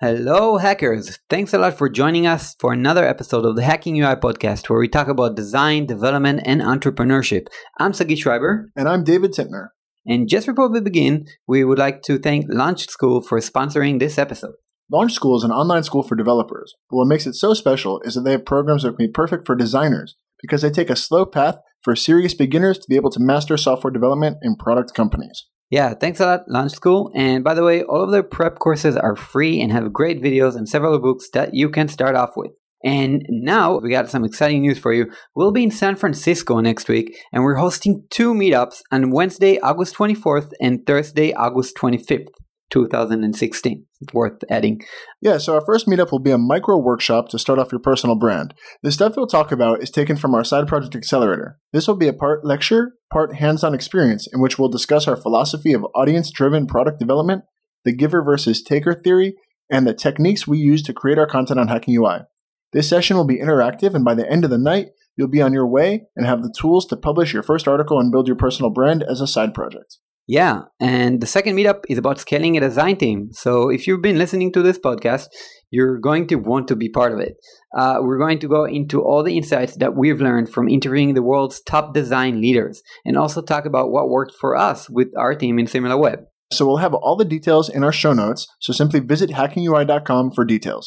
Hello, hackers! Thanks a lot for joining us for another episode of the Hacking UI podcast, where we talk about design, development, and entrepreneurship. I'm Sagi Schreiber. And I'm David Tintner. And just before we begin, we would like to thank Launch School for sponsoring this episode. Launch School is an online school for developers, but what makes it so special is that they have programs that can be perfect for designers, because they take a slow path for serious beginners to be able to master software development in product companies. Yeah, thanks a lot, Launch School. And by the way, all of their prep courses are free and have great videos and several books that you can start off with. And now we got some exciting news for you. We'll be in San Francisco next week, and we're hosting two meetups on Wednesday, August 24th and Thursday, August 25th, 2016. Worth adding. Yeah, so our first meetup will be a micro workshop to start off your personal brand. The stuff we'll talk about is taken from our side project accelerator. This will be a part lecture, part hands-on experience in which we'll discuss our philosophy of audience-driven product development, the giver versus taker theory, and the techniques we use to create our content on Hacking UI. This session will be interactive, and by the end of the night, you'll be on your way and have the tools to publish your first article and build your personal brand as a side project. Yeah, and the second meetup is about scaling a design team. So if you've been listening to this podcast, you're going to want to be part of it. We're going to go into all the insights that we've learned from interviewing the world's top design leaders, and also talk about what worked for us with our team in SimilarWeb. So we'll have all the details in our show notes, so simply visit hackingui.com for details.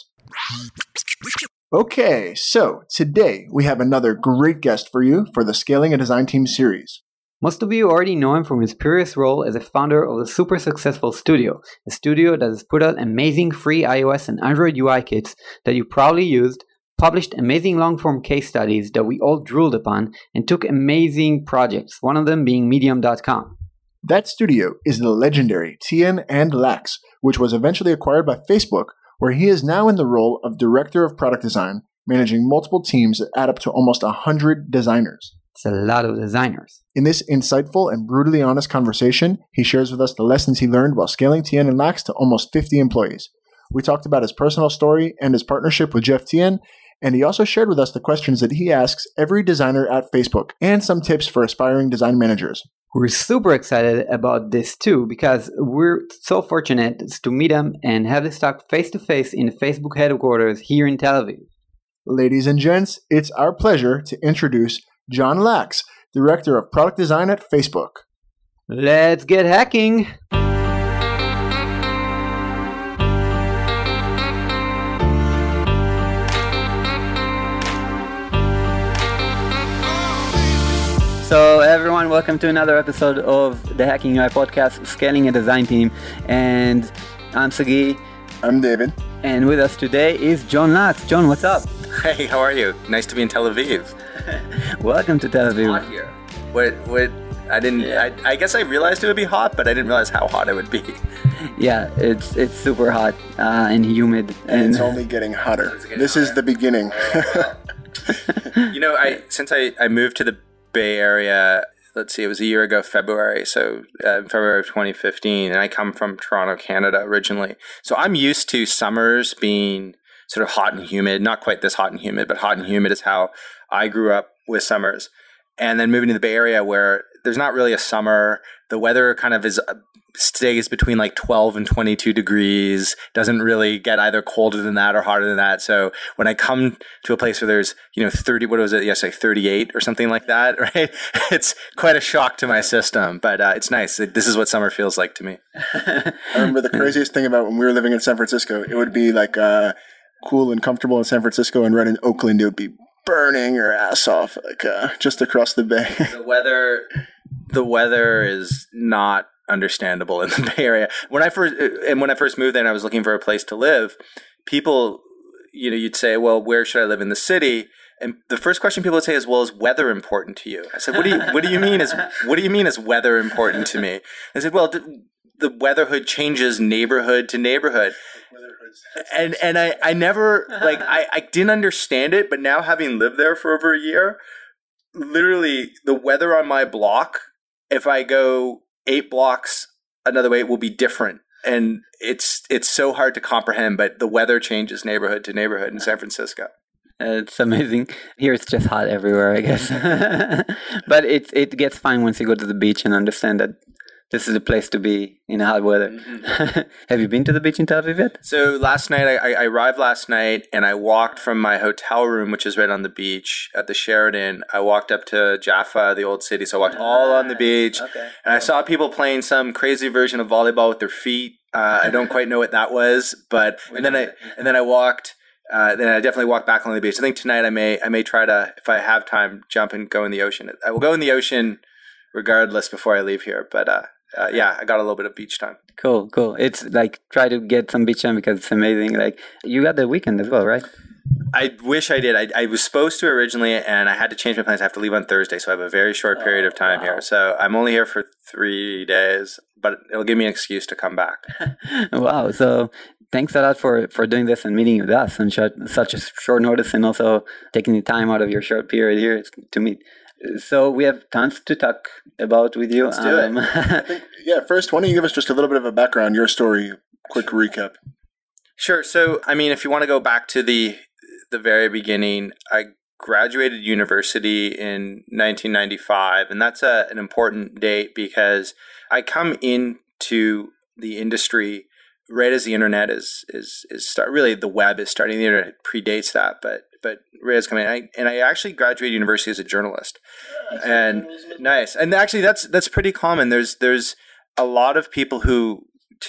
Okay, so today we have another great guest for you for the Scaling a Design Team series. Most of you already know him from his previous role as a founder of the super successful Studio, a studio that has put out amazing free iOS and Android UI kits that you probably used, published amazing long-form case studies that we all drooled upon, and took amazing projects, one of them being Medium.com. That studio is the legendary Tien and Lax, which was eventually acquired by Facebook, where he is now in the role of Director of Product Design, managing multiple teams that add up to almost 100 designers. It's a lot of designers. In this insightful and brutally honest conversation, he shares with us the lessons he learned while scaling Tien and Lax to almost 50 employees. We talked about his personal story and his partnership with Jeff Tien, and he also shared with us the questions that he asks every designer at Facebook and some tips for aspiring design managers. We're super excited about this too, because we're so fortunate to meet him and have this talk face-to-face in the Facebook headquarters here in Tel Aviv. Ladies and gents, it's our pleasure to introduce John Lax, Director of Product Design at Facebook. Let's get hacking! So everyone, welcome to another episode of the Hacking UI podcast, Scaling a Design Team. And I'm Sagi. I'm David. And with us today is John Lax. John, what's up? Hey, how are you? Nice to be in Tel Aviv. Welcome to Tel Aviv. It's hot here. I guess I realized it would be hot, but I didn't realize how hot it would be. Yeah, it's super hot and humid. And it's only getting hotter. This is the beginning. You know, since I moved to the Bay Area, let's see, it was a year ago, February, so February of 2015, and I come from Toronto, Canada originally. So I'm used to summers being sort of hot and humid, not quite this hot and humid, but hot and humid is how I grew up with summers. And then moving to the Bay Area where there's not really a summer, the weather kind of stays between like 12 and 22 degrees, doesn't really get either colder than that or hotter than that. So when I come to a place where there's, 38 or something like that, right? It's quite a shock to my system, but it's nice. This is what summer feels like to me. I remember the craziest thing about when we were living in San Francisco, it would be like cool and comfortable in San Francisco, and right in Oakland, it would be burning your ass off, like just across the bay. The weather is not understandable in the Bay Area. When I first moved there and I was looking for a place to live, people, you'd say, well, where should I live in the city? And the first question people would say is, well, is weather important to you? I said, what do you mean is weather important to me? I said, well, the weatherhood changes neighborhood to neighborhood. And I never, I didn't understand it, but now having lived there for over a year, literally the weather on my block, if I go 8 blocks another way, it will be different. And it's so hard to comprehend, but the weather changes neighborhood to neighborhood in San Francisco. It's amazing. Here it's just hot everywhere, I guess. But it gets fine once you go to the beach and understand that this is the place to be in hot weather. Have you been to the beach in Tel Aviv yet? So last night, I arrived last night and I walked from my hotel room, which is right on the beach at the Sheraton. I walked up to Jaffa, the old city. So I walked all on the beach. Okay. And I saw people playing some crazy version of volleyball with their feet. I don't quite know what that was, but and then I walked. Then I definitely walked back on the beach. I think tonight I may try to, if I have time, jump and go in the ocean. I will go in the ocean regardless before I leave here. But yeah, I got a little bit of beach time. Cool. It's like try to get some beach time because it's amazing. Like you got the weekend as well, right? I wish I did. I was supposed to originally, and I had to change my plans. I have to leave on Thursday, so I have a very short period of time here. So I'm only here for 3 days, but it'll give me an excuse to come back. Wow. So thanks a lot for doing this and meeting with us on such a short notice, and also taking the time out of your short period here to meet. So we have tons to talk about with you. Let's do it. First, why don't you give us just a little bit of a background, your story, quick recap. Sure. So, I mean, if you want to go back to the very beginning, I graduated university in 1995, and that's an important date because I come into the industry right as the internet really the web is starting. The internet predates that, but right as coming, and I actually graduated university as a journalist, and nice, and actually that's pretty common. There's a lot of people who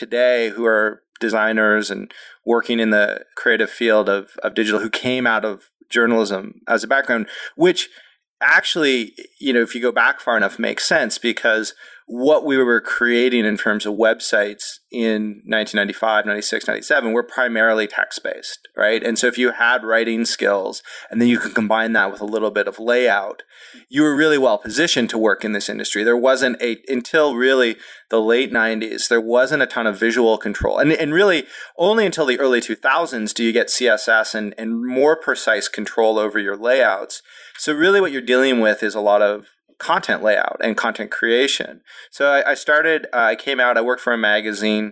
are designers and working in the creative field of digital who came out of journalism as a background, which actually, if you go back far enough, makes sense because what we were creating in terms of websites in 1995, 96, 97 were primarily text-based, right? And so if you had writing skills and then you can combine that with a little bit of layout, you were really well positioned to work in this industry. There wasn't until really the late 90s, there wasn't a ton of visual control. And really only until the early 2000s do you get CSS and more precise control over your layouts. So really what you're dealing with is a lot of content layout and content creation. So I came out, I worked for a magazine.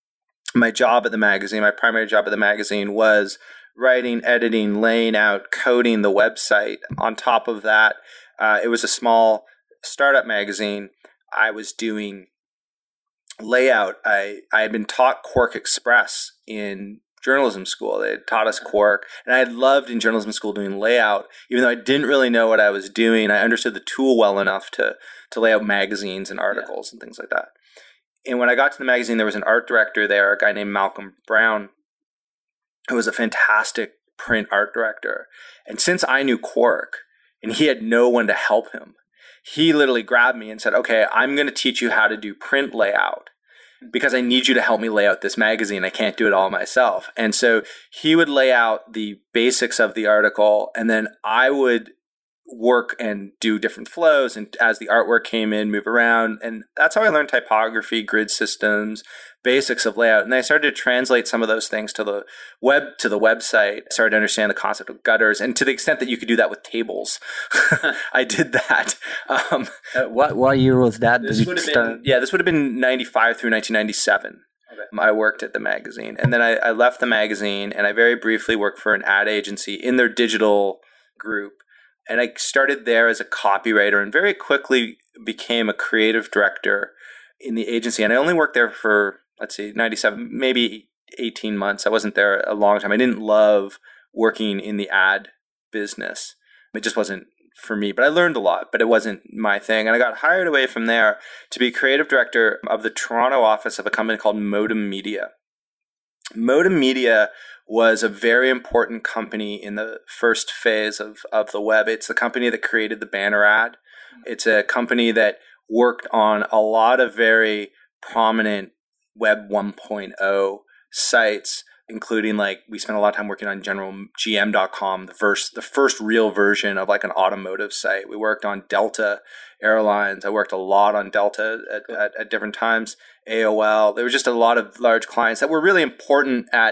My primary job at the magazine was writing, editing, laying out, coding the website. On top of that, it was a small startup magazine. I was doing layout. I had been taught Quark Express in journalism school. They had taught us Quark, and I had loved in journalism school doing layout. Even though I didn't really know what I was doing, I understood the tool well enough to lay out magazines and articles and things like that. And when I got to the magazine, there was an art director there, a guy named Malcolm Brown, who was a fantastic print art director. And since I knew Quark, and he had no one to help him, he literally grabbed me and said, okay, I'm going to teach you how to do print layout, because I need you to help me lay out this magazine. I can't do it all myself. And so he would lay out the basics of the article, and then I would work and do different flows. And as the artwork came in, move around. And that's how I learned typography, grid systems, basics of layout. And I started to translate some of those things to the website. I started to understand the concept of gutters. And to the extent that you could do that with tables, I did that. What year was that? This would have been 95 through 1997. Okay. I worked at the magazine. And then I left the magazine, and I very briefly worked for an ad agency in their digital group. And I started there as a copywriter and very quickly became a creative director in the agency. And I only worked there for, 97, maybe 18 months. I wasn't there a long time. I didn't love working in the ad business. It just wasn't for me. But I learned a lot, but it wasn't my thing. And I got hired away from there to be creative director of the Toronto office of a company called Modem Media. Modem Media was a very important company in the first phase of the web. It's the company that created the banner ad. It's a company that worked on a lot of very prominent Web 1.0 sites, including we spent a lot of time working on GM.com, the first real version of an automotive site. We worked on Delta Airlines. I worked a lot on Delta at different times. AOL. There were just a lot of large clients that were really important at,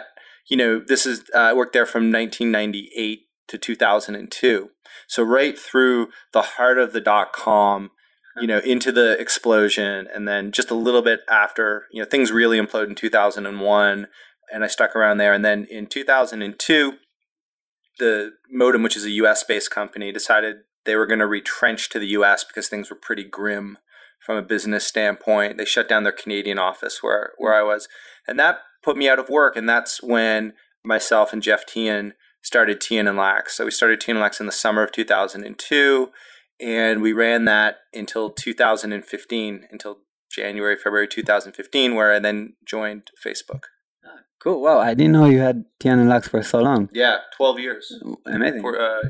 I worked there from 1998 to 2002. So right through the heart of the .com, into the explosion, and then just a little bit after, things really imploded in 2001, and I stuck around there. And then in 2002, the Modem, which is a US-based company, decided they were going to retrench to the US because things were pretty grim from a business standpoint. They shut down their Canadian office where I was. And that put me out of work. And that's when myself and Jeff Teehan started Teehan and Lax. So we started Teehan and Lax in the summer of 2002. And we ran that until 2015, until January, February 2015, where I then joined Facebook. Cool. Wow, I didn't know you had Teehan and Lax for so long. Yeah, 12 years. Amazing.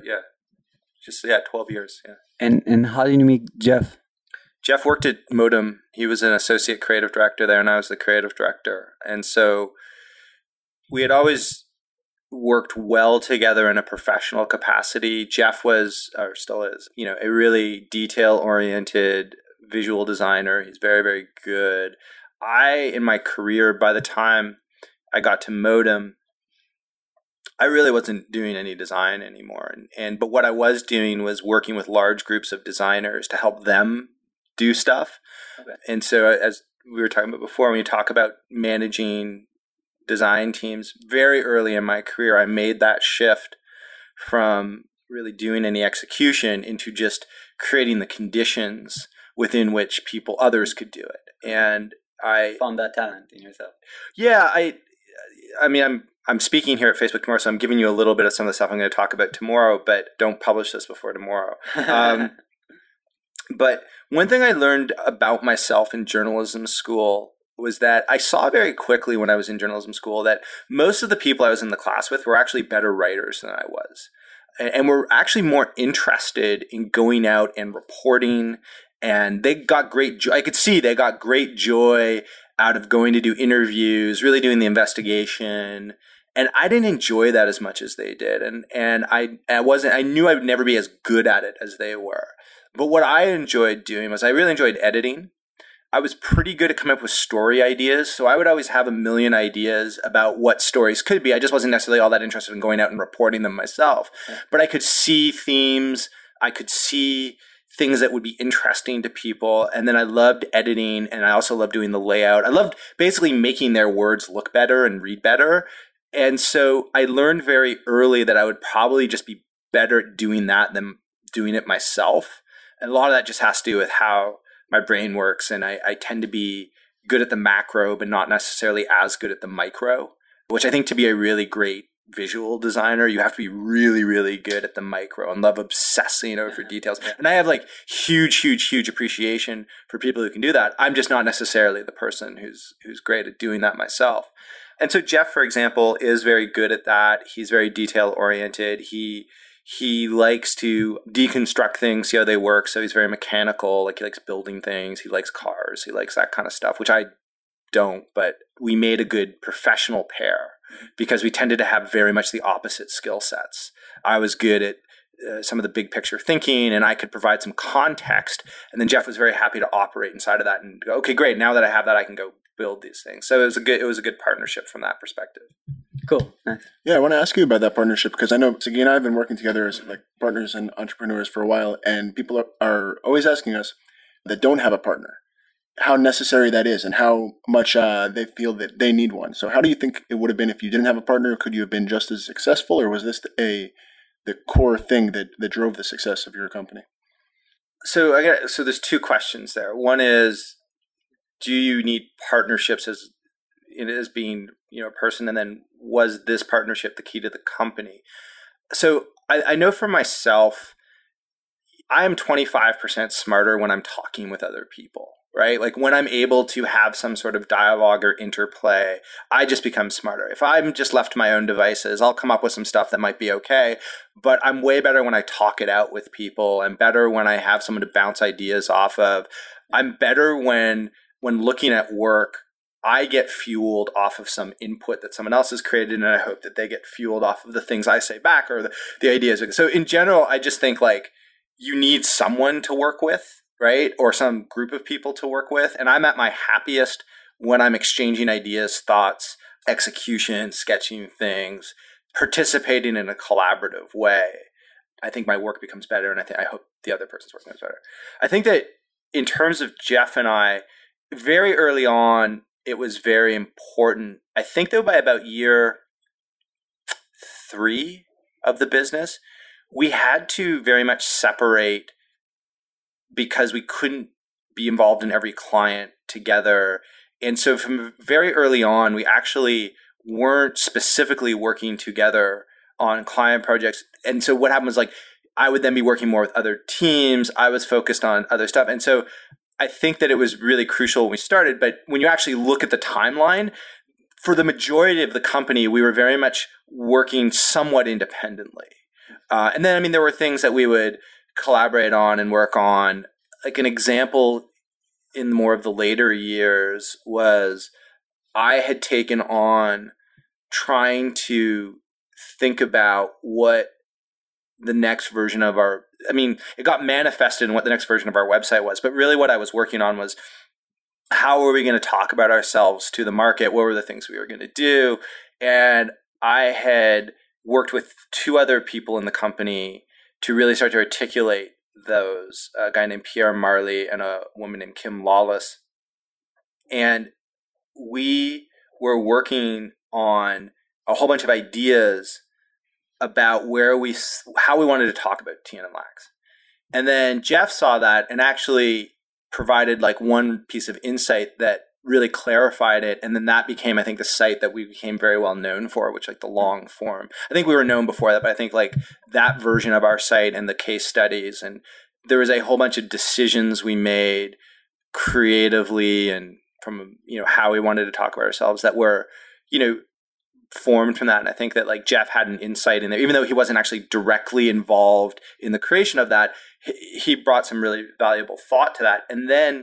12 years. Yeah. And how did you meet Jeff? Jeff worked at Modem. He was an associate creative director there, and I was the creative director. And so we had always worked well together in a professional capacity. Jeff was, or still is, a really detail-oriented visual designer. He's very, very good. In my career, by the time I got to Modem, I really wasn't doing any design anymore. But what I was doing was working with large groups of designers to help them do stuff. Okay. And so as we were talking about before, when you talk about managing design teams, very early in my career, I made that shift from really doing any execution into just creating the conditions within which others could do it. And I found that talent in yourself. Yeah, I mean, I'm speaking here at Facebook tomorrow, so I'm giving you a little bit of some of the stuff I'm going to talk about tomorrow, but don't publish this before tomorrow. But one thing I learned about myself in journalism school was that I saw very quickly when I was in journalism school that most of the people I was in the class with were actually better writers than I was. And were actually more interested in going out and reporting. And they got great joy. I could see they got great joy out of going to do interviews, really doing the investigation. And I didn't enjoy that as much as they did. And I knew I would never be as good at it as they were. But what I enjoyed doing was I really enjoyed editing. I was pretty good at coming up with story ideas. So I would always have a million ideas about what stories could be. I just wasn't necessarily all that interested in going out and reporting them myself. But I could see themes. I could see things that would be interesting to people. And then I loved editing, and I also loved doing the layout. I loved basically making their words look better and read better. And so I learned very early that I would probably just be better at doing that than doing it myself. And a lot of that just has to do with how my brain works. And I tend to be good at the macro, but not necessarily as good at the micro, which I think to be a really great visual designer, you have to be really, really good at the micro and love obsessing over details. And I have huge appreciation for people who can do that. I'm just not necessarily the person who's great at doing that myself. And so Jeff, for example, is very good at that. He's very detail oriented. He likes to deconstruct things, see how they work. So he's very mechanical. Like he likes building things. He likes cars. He likes that kind of stuff, which I don't. But we made a good professional pair because we tended to have very much the opposite skill sets. I was good at some of the big picture thinking, and I could provide some context. And then Jeff was very happy to operate inside of that and go, okay, great. Now that I have that, I can go build these things. So it was a good partnership from that perspective. Cool. Nice. Yeah, I want to ask you about that partnership because I know Sagi and I have been working together as like partners and entrepreneurs for a while, and people are always asking us that don't have a partner how necessary that is and how much they feel that they need one. So how do you think it would have been if you didn't have a partner? Could you have been just as successful, or was this the core thing that drove the success of your company? So there's two questions there. One is, do you need partnerships as being a person, and then was this partnership the key to the company? So I know for myself, I am 25% smarter when I'm talking with other people, right? Like when I'm able to have some sort of dialogue or interplay, I just become smarter. If I'm just left to my own devices, I'll come up with some stuff that might be okay, but I'm way better when I talk it out with people. I'm better when I have someone to bounce ideas off of. I'm better when looking at work, I get fueled off of some input that someone else has created, and I hope that they get fueled off of the things I say back or the ideas. So in general, I just think like you need someone to work with, right? Or some group of people to work with. And I'm at my happiest when I'm exchanging ideas, thoughts, execution, sketching things, participating in a collaborative way. I think my work becomes better, and I hope the other person's work becomes better. I think that in terms of Jeff and I, very early on, it was very important. I think though by about year 3 of the business, we had to very much separate because we couldn't be involved in every client together. And so from very early on, we actually weren't specifically working together on client projects. And so what happened was like, I would then be working more with other teams. I was focused on other stuff. And so I think that it was really crucial when we started. But when you actually look at the timeline, for the majority of the company, we were very much working somewhat independently. And then, I mean, there were things that we would collaborate on and work on. Like an example in more of the later years was I had taken on trying to think about what the next version of it got manifested in what the next version of our website was. But really what I was working on was, how are we going to talk about ourselves to the market? What were the things we were going to do? And I had worked with two other people in the company to really start to articulate those, a guy named Pierre Marley and a woman named Kim Lawless. And we were working on a whole bunch of ideas about how we wanted to talk about TN and Lax. And then Jeff saw that and actually provided like one piece of insight that really clarified it. And then that became, I think, the site that we became very well known for, which like the long form. I think we were known before that, but I think like that version of our site and the case studies, and there was a whole bunch of decisions we made creatively and from, how we wanted to talk about ourselves that were, formed from that. And I think that like Jeff had an insight in there, even though he wasn't actually directly involved in the creation of that, he brought some really valuable thought to that. And then,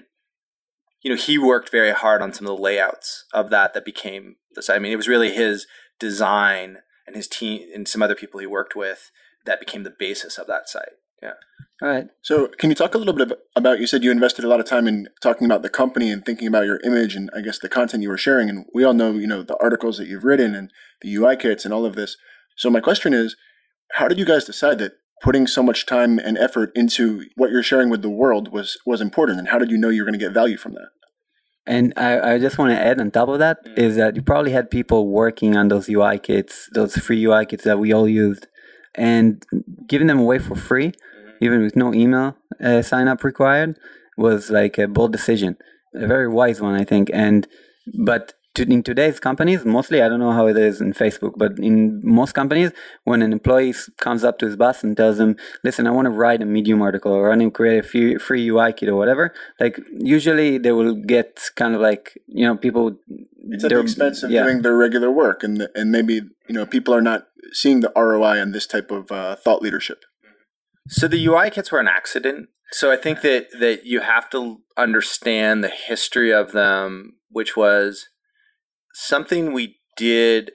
he worked very hard on some of the layouts of that became the site. I mean, it was really his design and his team and some other people he worked with that became the basis of that site. Yeah. All right. So can you talk a little bit about, you said you invested a lot of time in talking about the company and thinking about your image and I guess the content you were sharing. And we all know, the articles that you've written and the UI kits and all of this. So my question is, how did you guys decide that putting so much time and effort into what you're sharing with the world was important? And how did you know you were going to get value from that? And I just want to add on top of that is that you probably had people working on those UI kits, those free UI kits that we all used, and giving them away for free, even with no email sign up required, was like a bold decision, a very wise one, I think. But in today's companies, mostly, I don't know how it is in Facebook, but in most companies, when an employee comes up to his boss and tells him, listen, I want to write a Medium article or I want to create a free UI kit or whatever, like usually they will get kind of like, people. It's at the expense of doing their regular work. And maybe, people are not seeing the ROI on this type of thought leadership. So the UI kits were an accident. So I think that you have to understand the history of them, which was something we did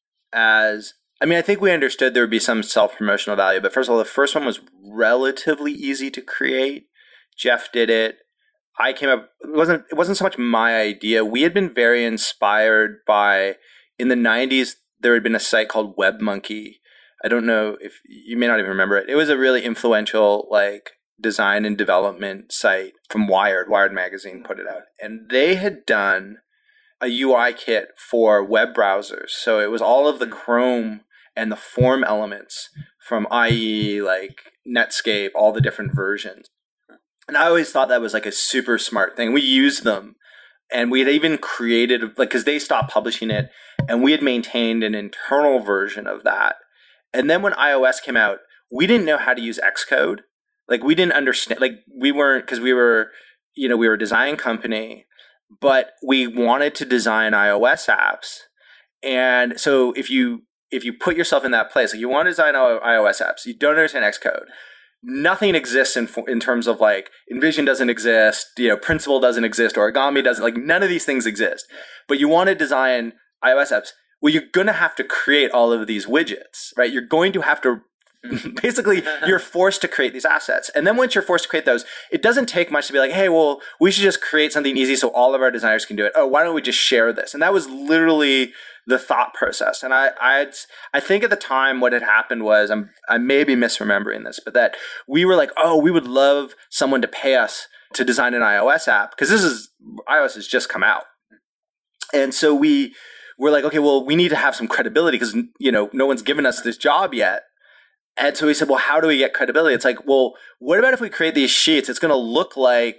I think we understood there would be some self-promotional value. But first of all, the first one was relatively easy to create. Jeff did it. I came up, it wasn't so much my idea. We had been very inspired by, in the 90s, there had been a site called WebMonkey. I don't know if you may not even remember it. It was a really influential like design and development site from Wired. Wired magazine put it out. And they had done a UI kit for web browsers. So it was all of the Chrome and the form elements from IE, like Netscape, all the different versions. And I always thought that was like a super smart thing. We used them and we had even created, like, because they stopped publishing it and we had maintained an internal version of that. And then when iOS came out, we didn't know how to use Xcode. Like we didn't understand, like we weren't, because we were a design company, but we wanted to design iOS apps. And so if you put yourself in that place, like you want to design iOS apps, you don't understand Xcode. Nothing exists in terms of like InVision doesn't exist, Principle doesn't exist, Origami doesn't, like none of these things exist. But you want to design iOS apps. Well, you're going to have to create all of these widgets, right? You're going to have to basically, you're forced to create these assets. And then once you're forced to create those, it doesn't take much to be like, hey, well, we should just create something easy so all of our designers can do it. Oh, why don't we just share this? And that was literally the thought process. And I think at the time what had happened was, I may be misremembering this, but that we were like, oh, we would love someone to pay us to design an iOS app because iOS has just come out. And so we're like, okay, well, we need to have some credibility because, no one's given us this job yet. And so we said, well, how do we get credibility? It's like, well, what about if we create these sheets? It's going to look like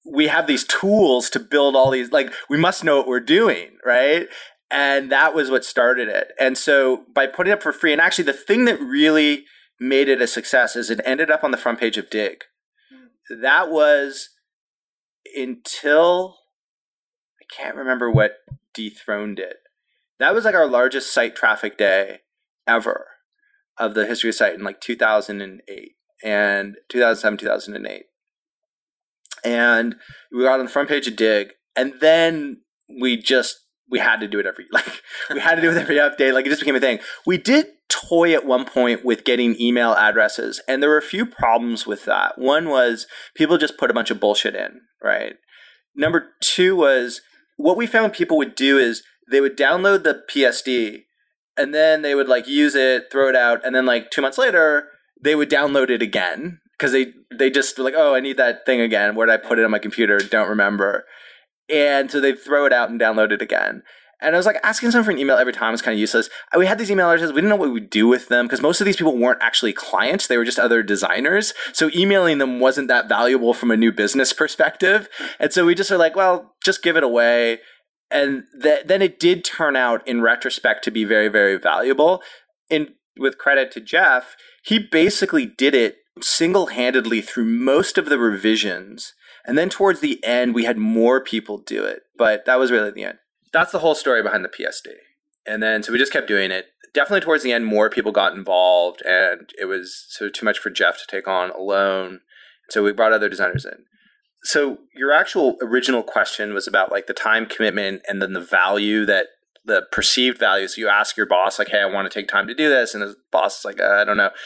we have these tools to build all these, like, we must know what we're doing, right? And that was what started it. And so by putting it up for free, and actually the thing that really made it a success is it ended up on the front page of Digg. That was until, I can't remember what dethroned it. That was like our largest site traffic day ever of the history of the site in like 2008 and 2007, 2008. And we got on the front page of Digg, and then we had to do it we had to do it every update. Like, it just became a thing. We did toy at one point with getting email addresses, and there were a few problems with that. One was people just put a bunch of bullshit in, right? Number two was what we found people would do is they would download the PSD, and then they would like use it, throw it out, and then like 2 months later, they would download it again because they just were like, oh, I need that thing again. Where did I put it on my computer? Don't remember. And so they'd throw it out and download it again. And I was like, asking someone for an email every time was kind of useless. We had these email addresses. We didn't know what we'd do with them because most of these people weren't actually clients. They were just other designers. So emailing them wasn't that valuable from a new business perspective. And so we just are like, well, just give it away. And then it did turn out in retrospect to be very, very valuable. And with credit to Jeff, he basically did it single-handedly through most of the revisions. And then towards the end, we had more people do it. But that was really the end. That's the whole story behind the PSD. And then, so we just kept doing it. Definitely towards the end, more people got involved, and it was sort of too much for Jeff to take on alone. So we brought other designers in. So your actual original question was about like the time commitment and then the value that the perceived value. So you ask your boss, like, hey, I want to take time to do this. And the boss is like, I don't know.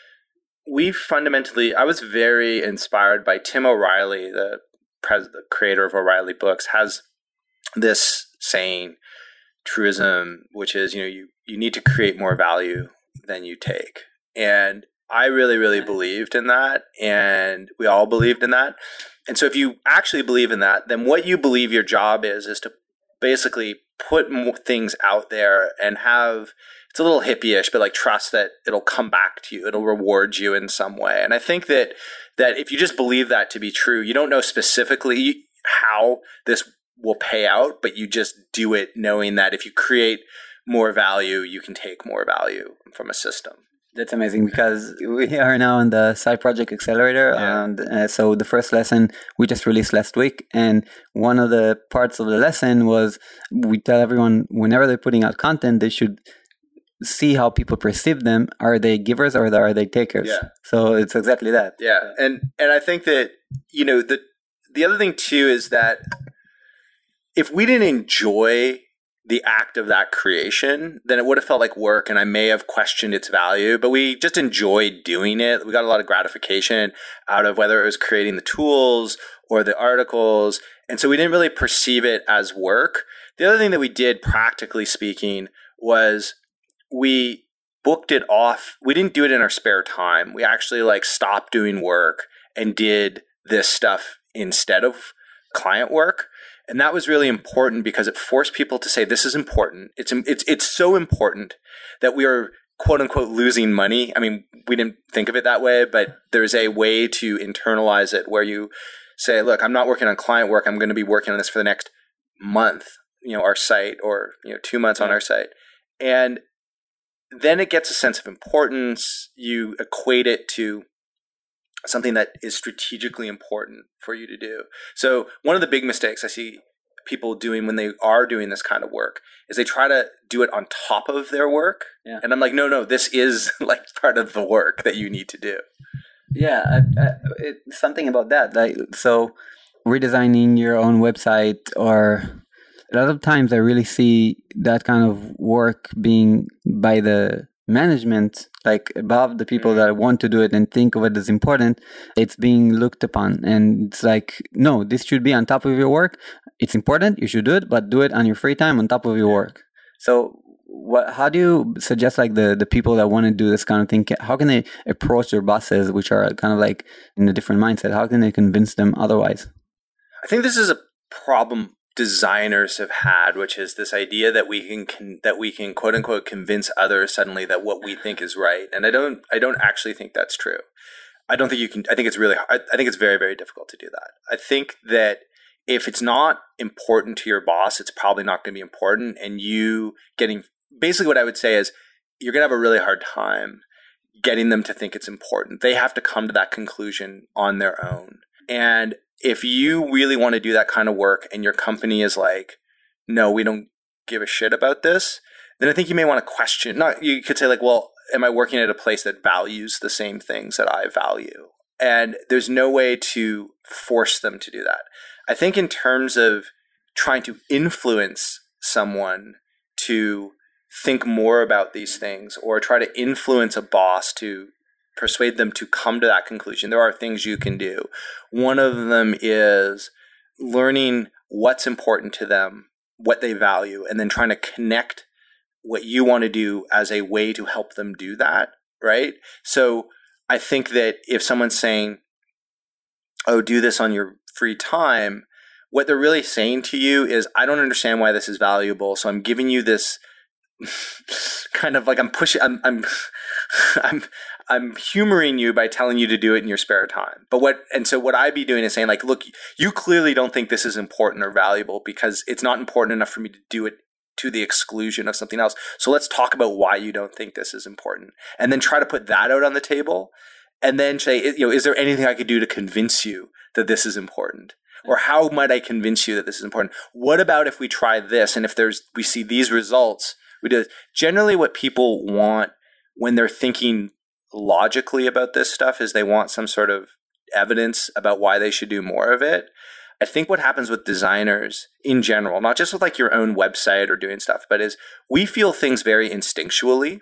I was very inspired by Tim O'Reilly, the creator of O'Reilly Books, has this saying, truism, which is, you need to create more value than you take. And I really, really believed in that. And we all believed in that. And so if you actually believe in that, then what you believe your job is to basically put more things out there and have, it's a little hippie-ish, but like trust that it'll come back to you. It'll reward you in some way. And I think that if you just believe that to be true, you don't know specifically how this will pay out, but you just do it knowing that if you create more value, you can take more value from a system. That's amazing because we are now in the Side Project Accelerator. Yeah. And so the first lesson we just released last week. And one of the parts of the lesson was we tell everyone whenever they're putting out content, they should see how people perceive them. Are they givers or are they takers? Yeah. So it's exactly that. Yeah. And I think that, the other thing too is that if we didn't enjoy the act of that creation, then it would have felt like work and I may have questioned its value, but we just enjoyed doing it. We got a lot of gratification out of whether it was creating the tools or the articles. And so we didn't really perceive it as work. The other thing that we did, practically speaking, was we booked it off. We didn't do it in our spare time. We actually stopped doing work and did this stuff instead of client work. And that was really important because it forced people to say, this is important. It's so important that we are, quote unquote, losing money. I mean, we didn't think of it that way, but there's a way to internalize it where you say, look, I'm not working on client work. I'm going to be working on this for the next month, our site, or 2 months on our site. And then it gets a sense of importance. You equate it to something that is strategically important for you to do. So one of the big mistakes I see people doing when they are doing this kind of work is they try to do it on top of their work. Yeah. And I'm like, no, this is part of the work that you need to do. Yeah, it's something about that. So redesigning your own website, or a lot of times I really see that kind of work being by the management, above the people that want to do it and think of it as important. It's being looked upon, and it's no, this should be on top of your work. It's important, you should do it, but do it on your free time on top of your work. So how do you suggest the people that want to do this kind of thing, how can they approach their bosses, which are kind of in a different mindset? How can they convince them otherwise? I think this is a problem designers have had, which is this idea that we can quote unquote convince others suddenly that what we think is right. And I don't actually think that's true. I don't think you can. I think it's really hard. I think it's very, very difficult to do that. I think that if it's not important to your boss, it's probably not going to be important. And you getting, basically what I would say is you're going to have a really hard time getting them to think it's important. They have to come to that conclusion on their own. And if you really want to do that kind of work and your company is like, no, we don't give a shit about this, then I think you may want to question. Not, you could say like, well, am I working at a place that values the same things that I value? And there's no way to force them to do that. I think in terms of trying to influence someone to think more about these things or try to influence a boss to persuade them to come to that conclusion, there are things you can do. One of them is learning what's important to them, what they value, and then trying to connect what you want to do as a way to help them do that, right? So I think that if someone's saying, oh, do this on your free time, what they're really saying to you is, I don't understand why this is valuable, so I'm giving you this kind of like I'm humoring you by telling you to do it in your spare time. So what I'd be doing is saying like, look, you clearly don't think this is important or valuable because it's not important enough for me to do it to the exclusion of something else. So let's talk about why you don't think this is important. And then try to put that out on the table and then say, is there anything I could do to convince you that this is important? Or how might I convince you that this is important? What about if we try this? And if we see these results, we do this. Generally what people want when they're thinking logically about this stuff is they want some sort of evidence about why they should do more of it. I think what happens with designers in general, not just with like your own website or doing stuff, but is we feel things very instinctually.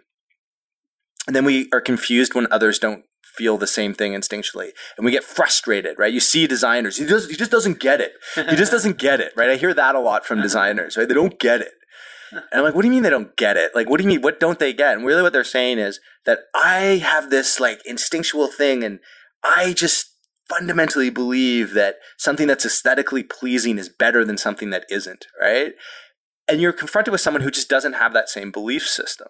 And then we are confused when others don't feel the same thing instinctually. And we get frustrated, right? You see designers, he just doesn't get it. He just doesn't get it, right? I hear that a lot from designers, right? They don't get it. And I'm like, what do you mean they don't get it? Like, what do you mean? What don't they get? And really what they're saying is that I have this like instinctual thing and I just fundamentally believe that something that's aesthetically pleasing is better than something that isn't, right? And you're confronted with someone who just doesn't have that same belief system.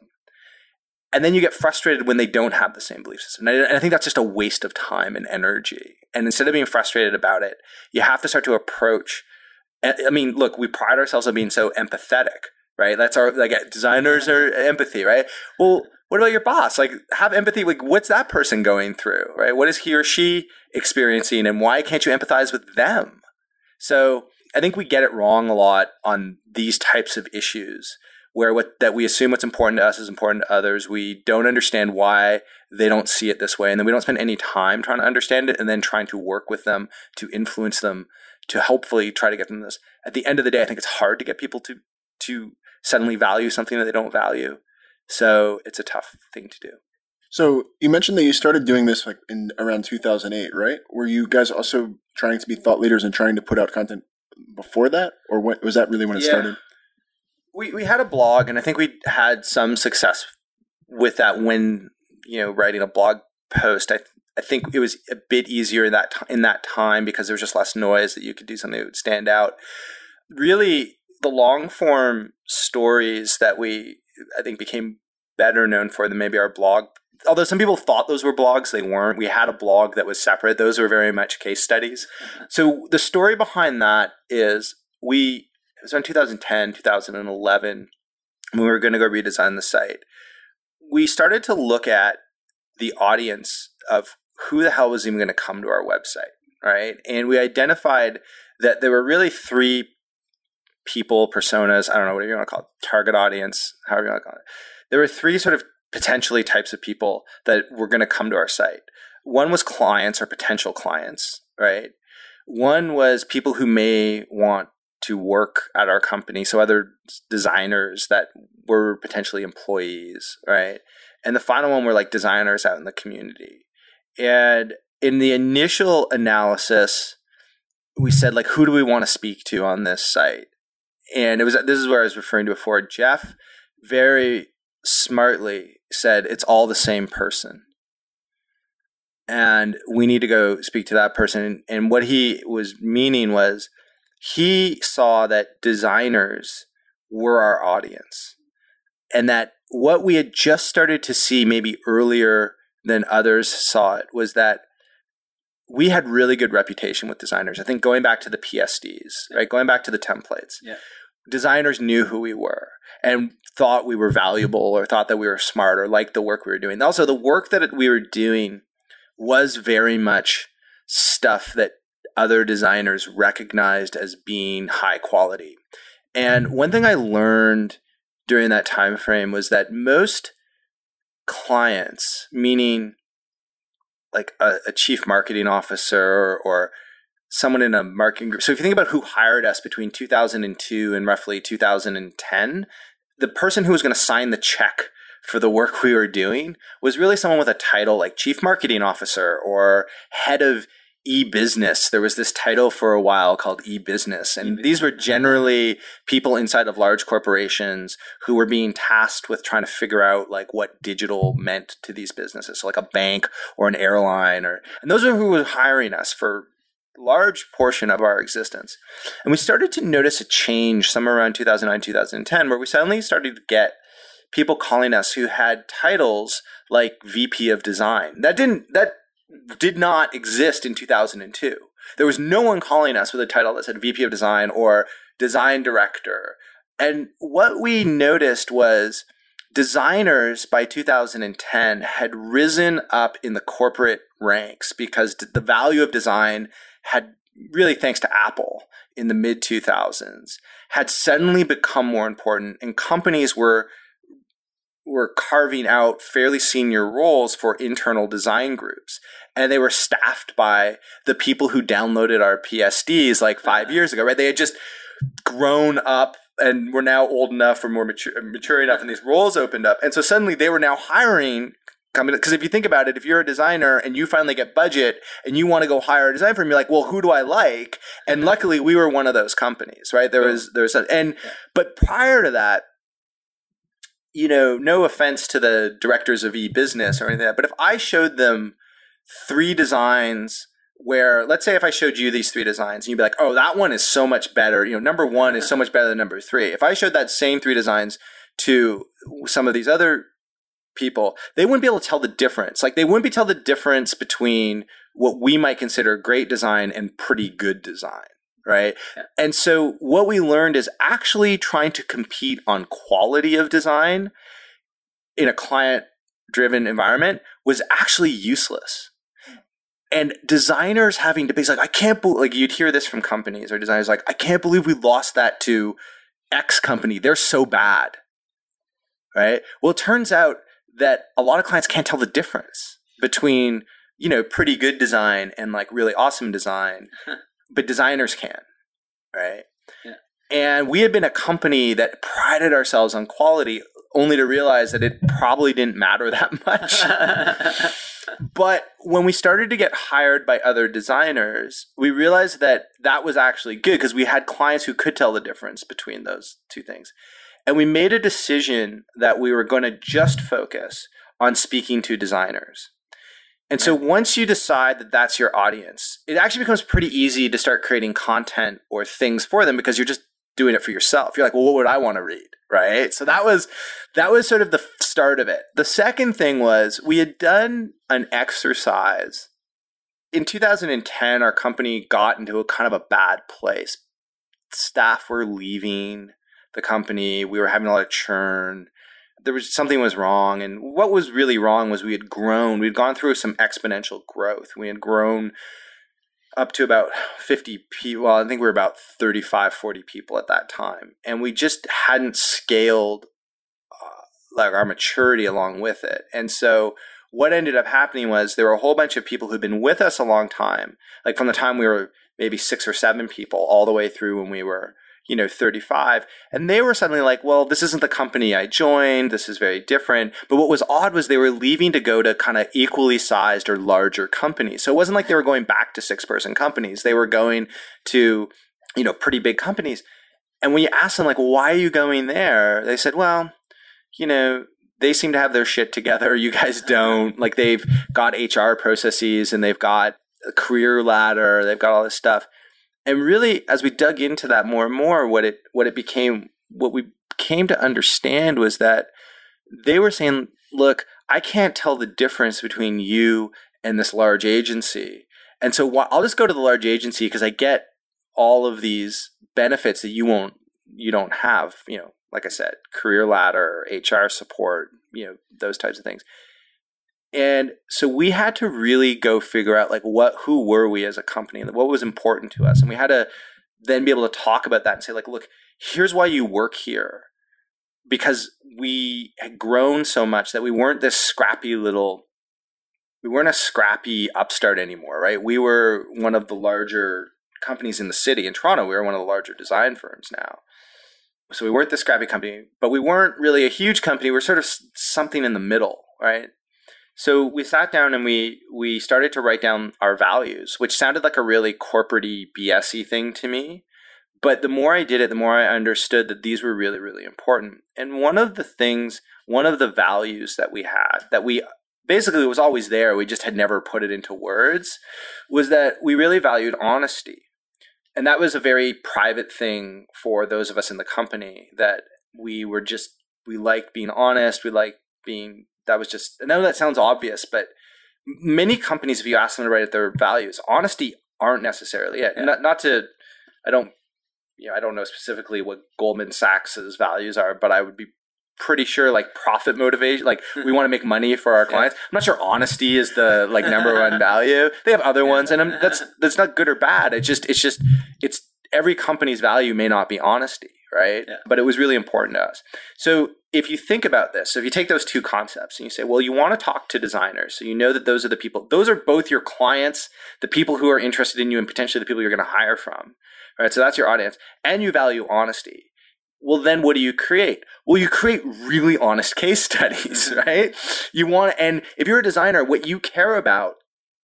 And then you get frustrated when they don't have the same belief system. And I think that's just a waste of time and energy. And instead of being frustrated about it, you have to start to approach. I mean, look, we pride ourselves on being so empathetic, right? That's our, like, designers are empathy, right? Well, what about your boss? Like, have empathy. Like, what's that person going through, right? What is he or she experiencing, and why can't you empathize with them? So I think we get it wrong a lot on these types of issues, where that we assume what's important to us is important to others. We don't understand why they don't see it this way, and then we don't spend any time trying to understand it, and then trying to work with them to influence them to hopefully try to get them this. At the end of the day, I think it's hard to get people to suddenly value something that they don't value. So it's a tough thing to do. So you mentioned that you started doing this like in around 2008, right? Were you guys also trying to be thought leaders and trying to put out content before that? Or what was that really when it started? We had a blog, and I think we had some success with that when, writing a blog post. I think it was a bit easier in that time because there was just less noise that you could do something that would stand out. Really, the long form stories that I think became better known for than maybe our blog. Although some people thought those were blogs, they weren't. We had a blog that was separate. Those were very much case studies. So the story behind that is it was around 2010, 2011, when we were going to go redesign the site. We started to look at the audience of who the hell was even going to come to our website, right? And we identified that there were really three people, personas, I don't know, whatever you want to call it, target audience, however you want to call it. There were three sort of potentially types of people that were going to come to our site. One was clients or potential clients, right? One was people who may want to work at our company, so other designers that were potentially employees, right? And the final one were like designers out in the community. And in the initial analysis, we said, like, who do we want to speak to on this site? And this is where I was referring to before. Jeff very smartly said, it's all the same person. And we need to go speak to that person. And what he was meaning was he saw that designers were our audience. And that what we had just started to see maybe earlier than others saw it was that we had really good reputation with designers. I think going back to the PSDs, right? Going back to the templates, designers knew who we were and thought we were valuable or thought that we were smart or liked the work we were doing. Also, the work that we were doing was very much stuff that other designers recognized as being high quality. And one thing I learned during that time frame was that most clients, meaning like a chief marketing officer or someone in a marketing group. So if you think about who hired us between 2002 and roughly 2010, the person who was going to sign the check for the work we were doing was really someone with a title like chief marketing officer or head of e-business. There was this title for a while called e-business. And these were generally people inside of large corporations who were being tasked with trying to figure out like what digital meant to these businesses. So like a bank or an airline and those are who were hiring us for a large portion of our existence. And we started to notice a change somewhere around 2009, 2010, where we suddenly started to get people calling us who had titles like VP of design. That did not exist in 2002. There was no one calling us with a title that said VP of design or design director. And what we noticed was designers by 2010 had risen up in the corporate ranks because the value of design had really, thanks to Apple in the mid 2000s, had suddenly become more important, and companies were carving out fairly senior roles for internal design groups. And they were staffed by the people who downloaded our PSDs like 5 years ago, right? They had just grown up and were now old enough or more mature enough, and these roles opened up. And so suddenly they were now hiring companies. Because if you think about it, if you're a designer and you finally get budget and you want to go hire a design firm, you're like, well, who do I like? And luckily we were one of those companies, right? But prior to that, you know, no offense to the directors of e-business or anything like that, but if I showed them 3 designs where, let's say if I showed you these 3 designs and you'd be like, oh, that one is so much better. You know, number 1 is so much better than number 3. If I showed that same 3 designs to some of these other people, they wouldn't be able to tell the difference. Like they wouldn't be able to tell the difference between what we might consider great design and pretty good design. Right. Yeah. And so what we learned is actually trying to compete on quality of design in a client-driven environment was actually useless. And designers having debates like, I can't believe, like you'd hear this from companies or designers like, I can't believe we lost that to X company. They're so bad. Right. Well, it turns out that a lot of clients can't tell the difference between, you know, pretty good design and like really awesome design. But designers can, right? Yeah. And we had been a company that prided ourselves on quality only to realize that it probably didn't matter that much. But when we started to get hired by other designers, we realized that that was actually good because we had clients who could tell the difference between those two things. And we made a decision that we were going to just focus on speaking to designers. And so once you decide that that's your audience, it actually becomes pretty easy to start creating content or things for them because you're just doing it for yourself. You're like, well, what would I want to read? Right. So that was sort of the start of it. The second thing was we had done an exercise. In 2010, our company got into a kind of a bad place. Staff were leaving the company. We were having a lot of churn. Something was wrong. And what was really wrong was we had grown. We'd gone through some exponential growth. We had grown up to about 50 people. Well, I think we were about 35, 40 people at that time. And we just hadn't scaled like our maturity along with it. And so what ended up happening was there were a whole bunch of people who'd been with us a long time, like from the time we were maybe 6 or 7 people all the way through when we were 35. And they were suddenly like, well, this isn't the company I joined. This is very different. But what was odd was they were leaving to go to kind of equally sized or larger companies. So it wasn't like they were going back to 6-person companies. They were going to, pretty big companies. And when you ask them like, well, why are you going there? They said, well, they seem to have their shit together. You guys don't. Like they've got HR processes and they've got a career ladder. They've got all this stuff. And really, as we dug into that more and more, what we came to understand was that they were saying, look, I can't tell the difference between you and this large agency. And so I'll just go to the large agency because I get all of these benefits that you don't have, like I said, career ladder, HR support, those types of things. And so we had to really go figure out like who were we as a company, what was important to us. And we had to then be able to talk about that and say like, look, here's why you work here. Because we had grown so much that we weren't a scrappy upstart anymore, right? We were one of the larger companies in the city. In Toronto, we were one of the larger design firms now. So we weren't the scrappy company, but we weren't really a huge company. We're sort of something in the middle, right? So we sat down and we started to write down our values, which sounded like a really corporate-y, BS-y thing to me. But the more I did it, the more I understood that these were really, really important. And one of the values that we had, that we basically was always there, we just had never put it into words, was that we really valued honesty. And that was a very private thing for those of us in the company, that we like being honest, I know that sounds obvious, but many companies, if you ask them to write their values, honesty aren't necessarily it. Yeah. I don't know specifically what Goldman Sachs's values are, but I would be pretty sure like profit motivation, like we want to make money for our clients. I'm not sure honesty is the like number one value. They have other ones, and that's not good or bad. It's every company's value may not be honesty, right? Yeah. But it was really important to us. So if you think about this, so if you take those two concepts and you say, well, you want to talk to designers, so you know that those are the people, those are both your clients, the people who are interested in you, and potentially the people you're going to hire from, right? So that's your audience, and you value honesty. Well, then what do you create? Well, you create really honest case studies, right? And if you're a designer, what you care about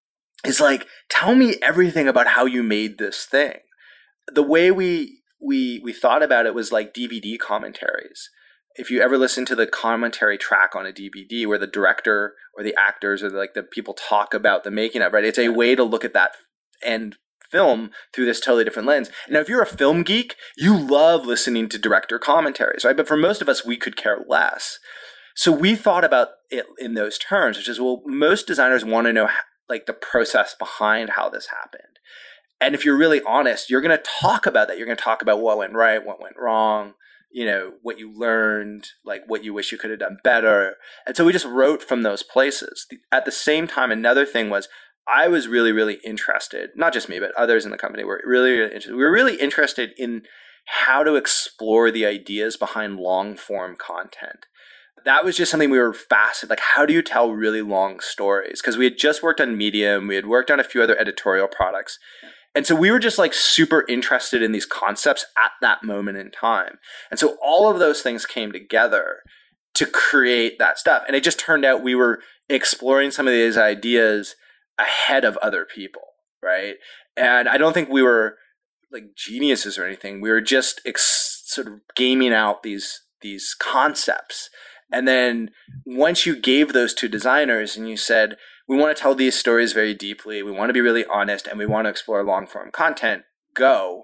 is like, tell me everything about how you made this thing. The way we thought about it was like DVD commentaries. If you ever listen to the commentary track on a DVD where the director or the actors or the people talk about the making of, right? It's a way to look at that end film through this totally different lens. Now, if you're a film geek, you love listening to director commentaries, right? But for most of us, we could care less. So we thought about it in those terms, which is, well, most designers want to know like the process behind how this happened. And if you're really honest, you're going to talk about that. You're going to talk about what went right, what went wrong, what you learned, like what you wish you could have done better. And so we just wrote from those places. At the same time, another thing was, I was really, really interested, not just me, but others in the company were really, really interested. We were really interested in how to explore the ideas behind long form content. That was just something we were fascinated. Like, how do you tell really long stories? Because we had just worked on Medium. We had worked on a few other editorial products. And so we were just like super interested in these concepts at that moment in time. And so all of those things came together to create that stuff. And it just turned out we were exploring some of these ideas ahead of other people, right? And I don't think we were like geniuses or anything. We were just sort of gaming out these concepts. And then once you gave those to designers and you said, we want to tell these stories very deeply, we want to be really honest, and we want to explore long form content, go.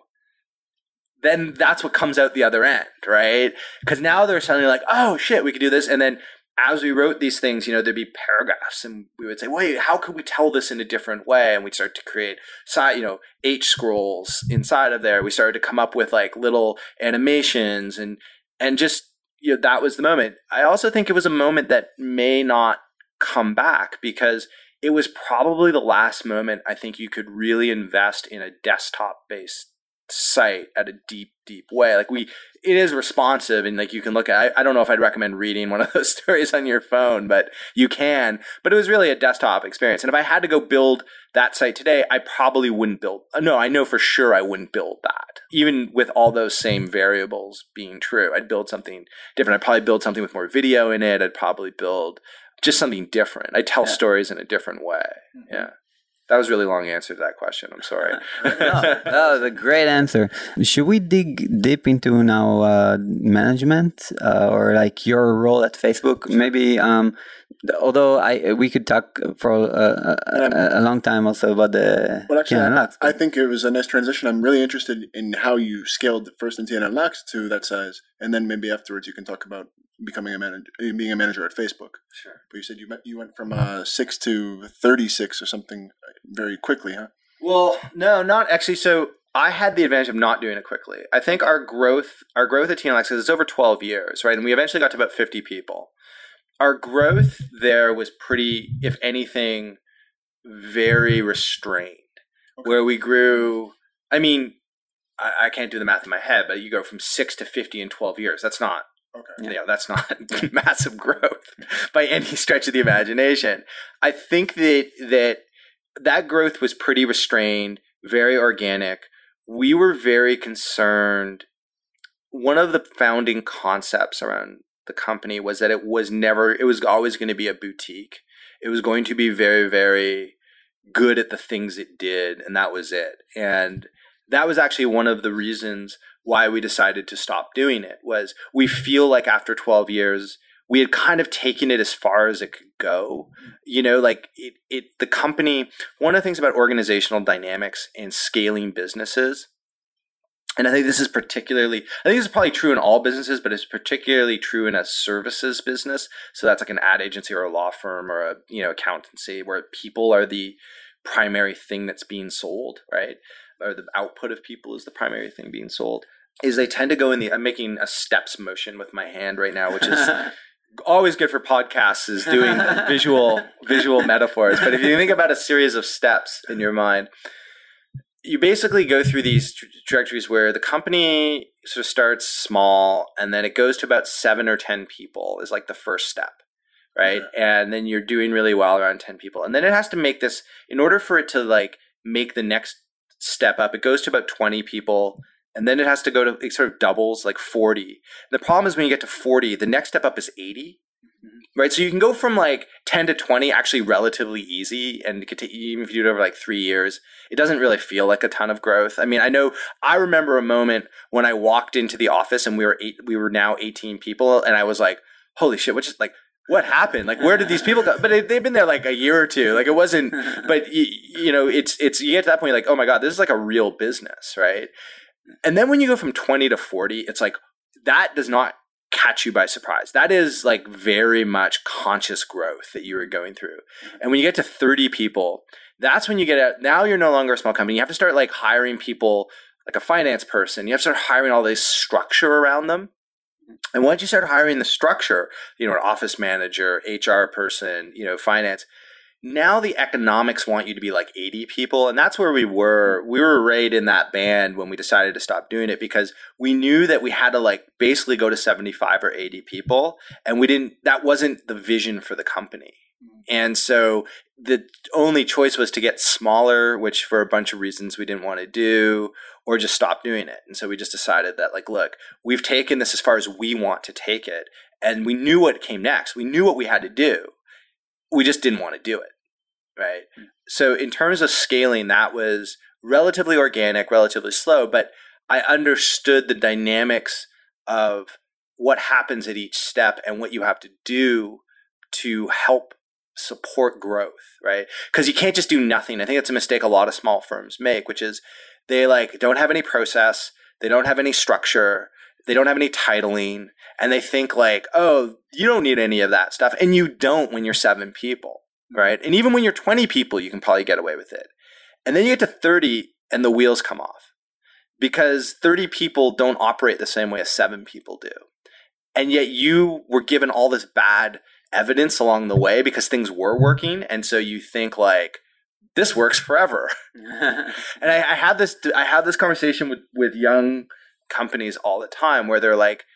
Then that's what comes out the other end, right? Because now they're suddenly like, oh shit, we could do this. And then as we wrote these things, there'd be paragraphs, and we would say, wait, how could we tell this in a different way? And we'd start to create H scrolls inside of there. We started to come up with like little animations and just, that was the moment. I also think it was a moment that may not come back, because it was probably the last moment I think you could really invest in a desktop-based site at a deep way. Like it is responsive, and like you can look at, I don't know if I'd recommend reading one of those stories on your phone, but you can. But it was really a desktop experience. And if I had to go build that site today, I probably wouldn't I know for sure I wouldn't build that. Even with all those same variables being true, I'd build something different. I'd probably build something with more video in it. I'd probably build just something different. I tell stories in a different way. Yeah. That was a really long answer to that question. I'm sorry. No, that was a great answer. Should we dig deep into now management or like your role at Facebook? Maybe, although we could talk for a long time also about the TN I think it was a nice transition. I'm really interested in how you scaled first in TN Unlocked to that size, and then maybe afterwards you can talk about becoming being a manager at Facebook. Sure. But you said you went from 6 to 36 or something very quickly, huh? Well, no, not actually. So I had the advantage of not doing it quickly. I think our growth at TNLX is over 12 years, right? And we eventually got to about 50 people. Our growth there was pretty, if anything, very restrained. Okay. Where we grew, I mean, I can't do the math in my head, but you go from 6 to 50 in 12 years. That's not, that's not massive growth by any stretch of the imagination. I think that growth was pretty restrained, very organic. We were very concerned. One of the founding concepts around the company was that it was always going to be a boutique. It was going to be very, very good at the things it did, and that was it. And that was actually one of the reasons why we decided to stop doing it. Was we feel like after 12 years, we had kind of taken it as far as it could go. Like the company, one of the things about organizational dynamics and scaling businesses, and I think this is probably true in all businesses, but it's particularly true in a services business. So that's like an ad agency or a law firm or a accountancy, where people are the primary thing that's being sold, right? Or the output of people is the primary thing being sold. Is they tend to go I'm making a steps motion with my hand right now, which is always good for podcasts, is doing visual metaphors. But if you think about a series of steps in your mind, you basically go through these trajectories where the company sort of starts small and then it goes to about 7 or 10 people is like the first step, right? Yeah. And then you're doing really well around 10 people. And then it has to make this, in order for it to like make the next step up, it goes to about 20 people. And then it has to go to, it sort of doubles like 40. And the problem is when you get to 40, the next step up is 80. Right. So you can go from like 10 to 20 actually relatively easy. And even if you do it over like 3 years, it doesn't really feel like a ton of growth. I mean, I remember a moment when I walked into the office and we were now 18 people. And I was like, holy shit, what happened? Like, where did these people go? But they've been there like a year or two. Like it wasn't, but you get to that point, you're like, oh my God, this is like a real business. Right. And then when you go from 20 to 40, it's like, that does not catch you by surprise. That is like very much conscious growth that you were going through. And when you get to 30 people, that's when you get out. Now you're no longer a small company. You have to start like hiring people, like a finance person. You have to start hiring all this structure around them. And once you start hiring the structure, an office manager, HR person, finance, now the economics want you to be like 80 people. And that's where we were. We were right in that band when we decided to stop doing it, because we knew that we had to like basically go to 75 or 80 people. And that wasn't the vision for the company. And so the only choice was to get smaller, which for a bunch of reasons we didn't want to do, or just stop doing it. And so we just decided that like, look, we've taken this as far as we want to take it. And we knew what came next. We knew what we had to do. We just didn't want to do it. Right. So in terms of scaling, that was relatively organic, relatively slow, but I understood the dynamics of what happens at each step and what you have to do to help support growth, right? Because you can't just do nothing. I think that's a mistake a lot of small firms make, which is they like don't have any process, they don't have any structure, they don't have any titling, and they think like, oh, you don't need any of that stuff. And you don't when you're 7 people. Right. And even when you're 20 people, you can probably get away with it. And then you get to 30 and the wheels come off, because 30 people don't operate the same way as 7 people do. And yet you were given all this bad evidence along the way because things were working. And so you think like, this works forever. And I had this conversation with young companies all the time where they're like,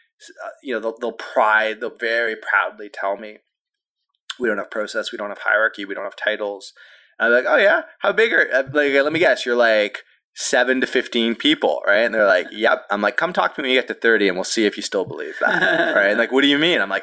they'll very proudly tell me, we don't have process, we don't have hierarchy, we don't have titles. And I'm like, oh yeah, how big are, like, let me guess, you're like 7 to 15 people, right? And they're like, yep. I'm like, come talk to me when you get to 30 and we'll see if you still believe that, right? And like, what do you mean? I'm like,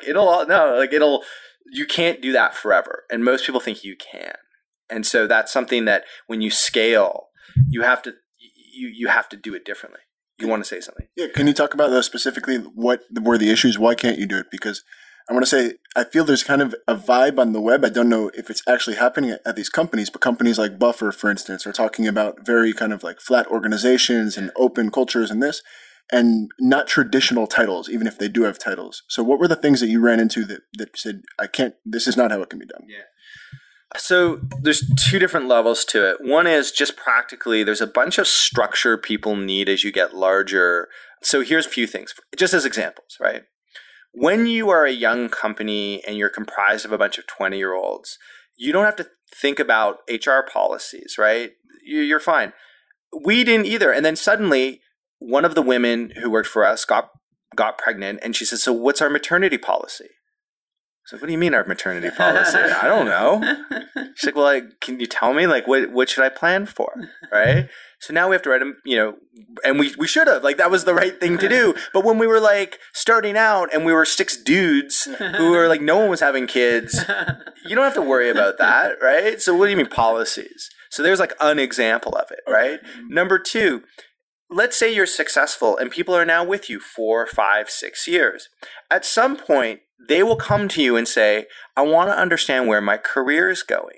you can't do that forever. And most people think you can. And so that's something that when you scale, you have to do it differently. You want to say something? Yeah. Can you talk about those specifically? What were the issues? Why can't you do it? Because I want to say, I feel there's kind of a vibe on the web. I don't know if it's actually happening at these companies, but companies like Buffer, for instance, are talking about very kind of like flat organizations and open cultures and this, and not traditional titles, even if they do have titles. So what were the things that you ran into that said, this is not how it can be done? Yeah. So there's two different levels to it. One is just practically there's a bunch of structure people need as you get larger. So here's a few things, just as examples, right? When you are a young company and you're comprised of a bunch of 20-year-olds, you don't have to think about HR policies, right? You're fine. We didn't either. And then suddenly one of the women who worked for us got pregnant, and she said, so what's our maternity policy? So what do you mean our maternity policy? I don't know. She's like, well, can you tell me, like, what should I plan for? Right? So now we have to write them, and we should have, like, that was the right thing to do. But when we were like starting out and we were 6 dudes who were like, no one was having kids, you don't have to worry about that, right? So what do you mean policies? So there's like an example of it, right? Number 2, let's say you're successful and people are now with you 4, 5, 6 years. At some point, they will come to you and say, I want to understand where my career is going.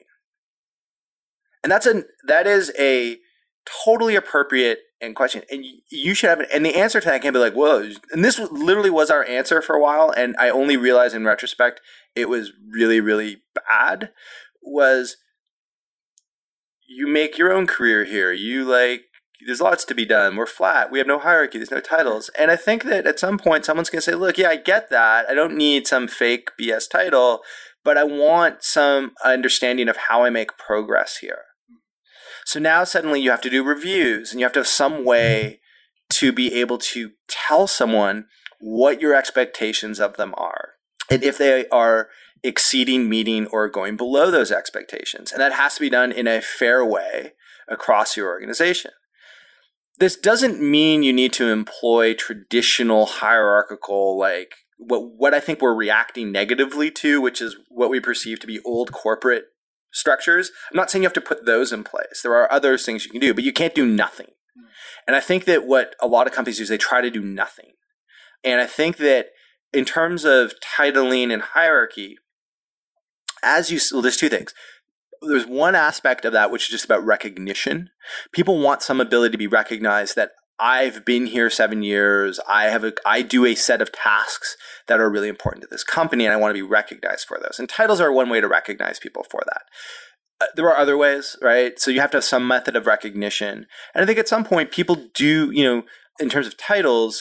And that is a totally appropriate question. And you should have and the answer to that can be like, whoa. And this literally was our answer for a while. And I only realized in retrospect, it was really, really bad, was you make your own career here. There's lots to be done. We're flat. We have no hierarchy. There's no titles. And I think that at some point, someone's going to say, look, yeah, I get that. I don't need some fake BS title, but I want some understanding of how I make progress here. So now suddenly you have to do reviews, and you have to have some way to be able to tell someone what your expectations of them are, and if they are exceeding, meeting, or going below those expectations. And that has to be done in a fair way across your organization. This doesn't mean you need to employ traditional hierarchical, like what I think we're reacting negatively to, which is what we perceive to be old corporate structures. I'm not saying you have to put those in place. There are other things you can do, but you can't do nothing. And I think that what a lot of companies do is they try to do nothing. And I think that in terms of titling and hierarchy, there's 2 things. There's one aspect of that which is just about recognition. People want some ability to be recognized that I've been here 7 years. I do a set of tasks that are really important to this company, and I want to be recognized for those. And titles are one way to recognize people for that. There are other ways, right? So you have to have some method of recognition. And I think at some point people do, in terms of titles,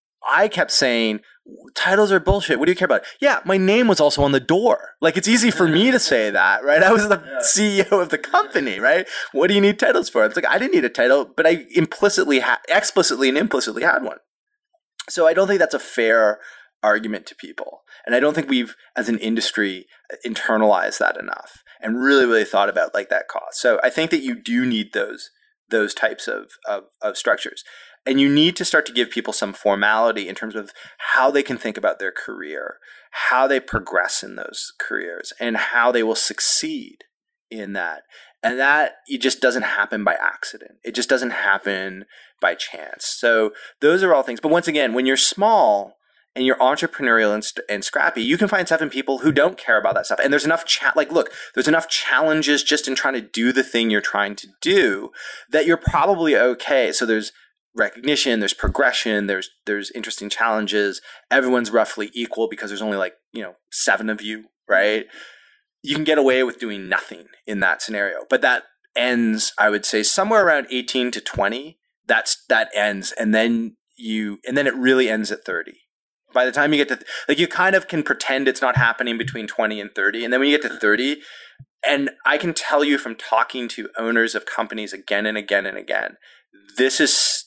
I kept saying, titles are bullshit. What do you care about? Yeah, my name was also on the door. Like, it's easy for me to say that, right? I was the CEO of the company, right? What do you need titles for? It's like, I didn't need a title, but I explicitly and implicitly had one. So I don't think that's a fair argument to people. And I don't think we've, as an industry, internalized that enough and really, really thought about like that cost. So I think that you do need those types of structures. And you need to start to give people some formality in terms of how they can think about their career, how they progress in those careers, and how they will succeed in that. And that it just doesn't happen by accident. It just doesn't happen by chance. So those are all things. But once again, when you're small and you're entrepreneurial and scrappy, you can find 7 people who don't care about that stuff. And there's enough there's enough challenges just in trying to do the thing you're trying to do that you're probably okay. So there's recognition, there's progression, there's interesting challenges. Everyone's roughly equal because there's only 7 of you, right? You can get away with doing nothing in that scenario. But that ends, I would say, somewhere around 18 to 20. That ends, and then it really ends at 30. By the time you get to you kind of can pretend it's not happening between 20 and 30, and then when you get to 30, and I can tell you from talking to owners of companies again and again and again, this is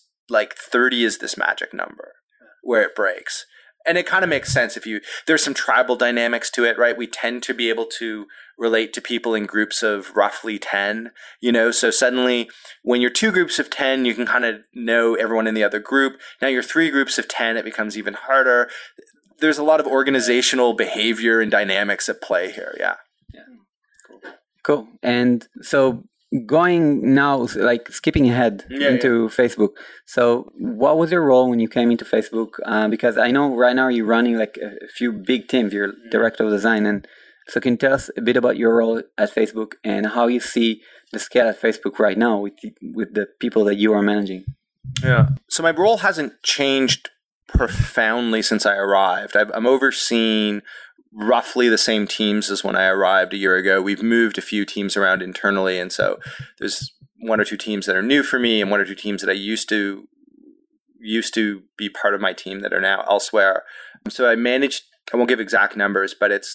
30 is this magic number where it breaks. And it kind of makes sense there's some tribal dynamics to it, right? We tend to be able to relate to people in groups of roughly 10, so suddenly when you're 2 groups of 10, you can kind of know everyone in the other group. Now you're 3 groups of 10, it becomes even harder. There's a lot of organizational behavior and dynamics at play here. Yeah. Cool. And so going now, skipping ahead into Facebook. So what was your role when you came into Facebook? Because I know right now you're running a few big teams. You're director of design. And so can you tell us a bit about your role at Facebook and how you see the scale at Facebook right now with the people that you are managing? Yeah. So my role hasn't changed profoundly since I arrived. I'm overseeing roughly the same teams as when I arrived a year ago. We've moved a few teams around internally, and so there's one or two teams that are new for me, and one or two teams that I used to be part of my team that are now elsewhere. So I won't give exact numbers, but it's,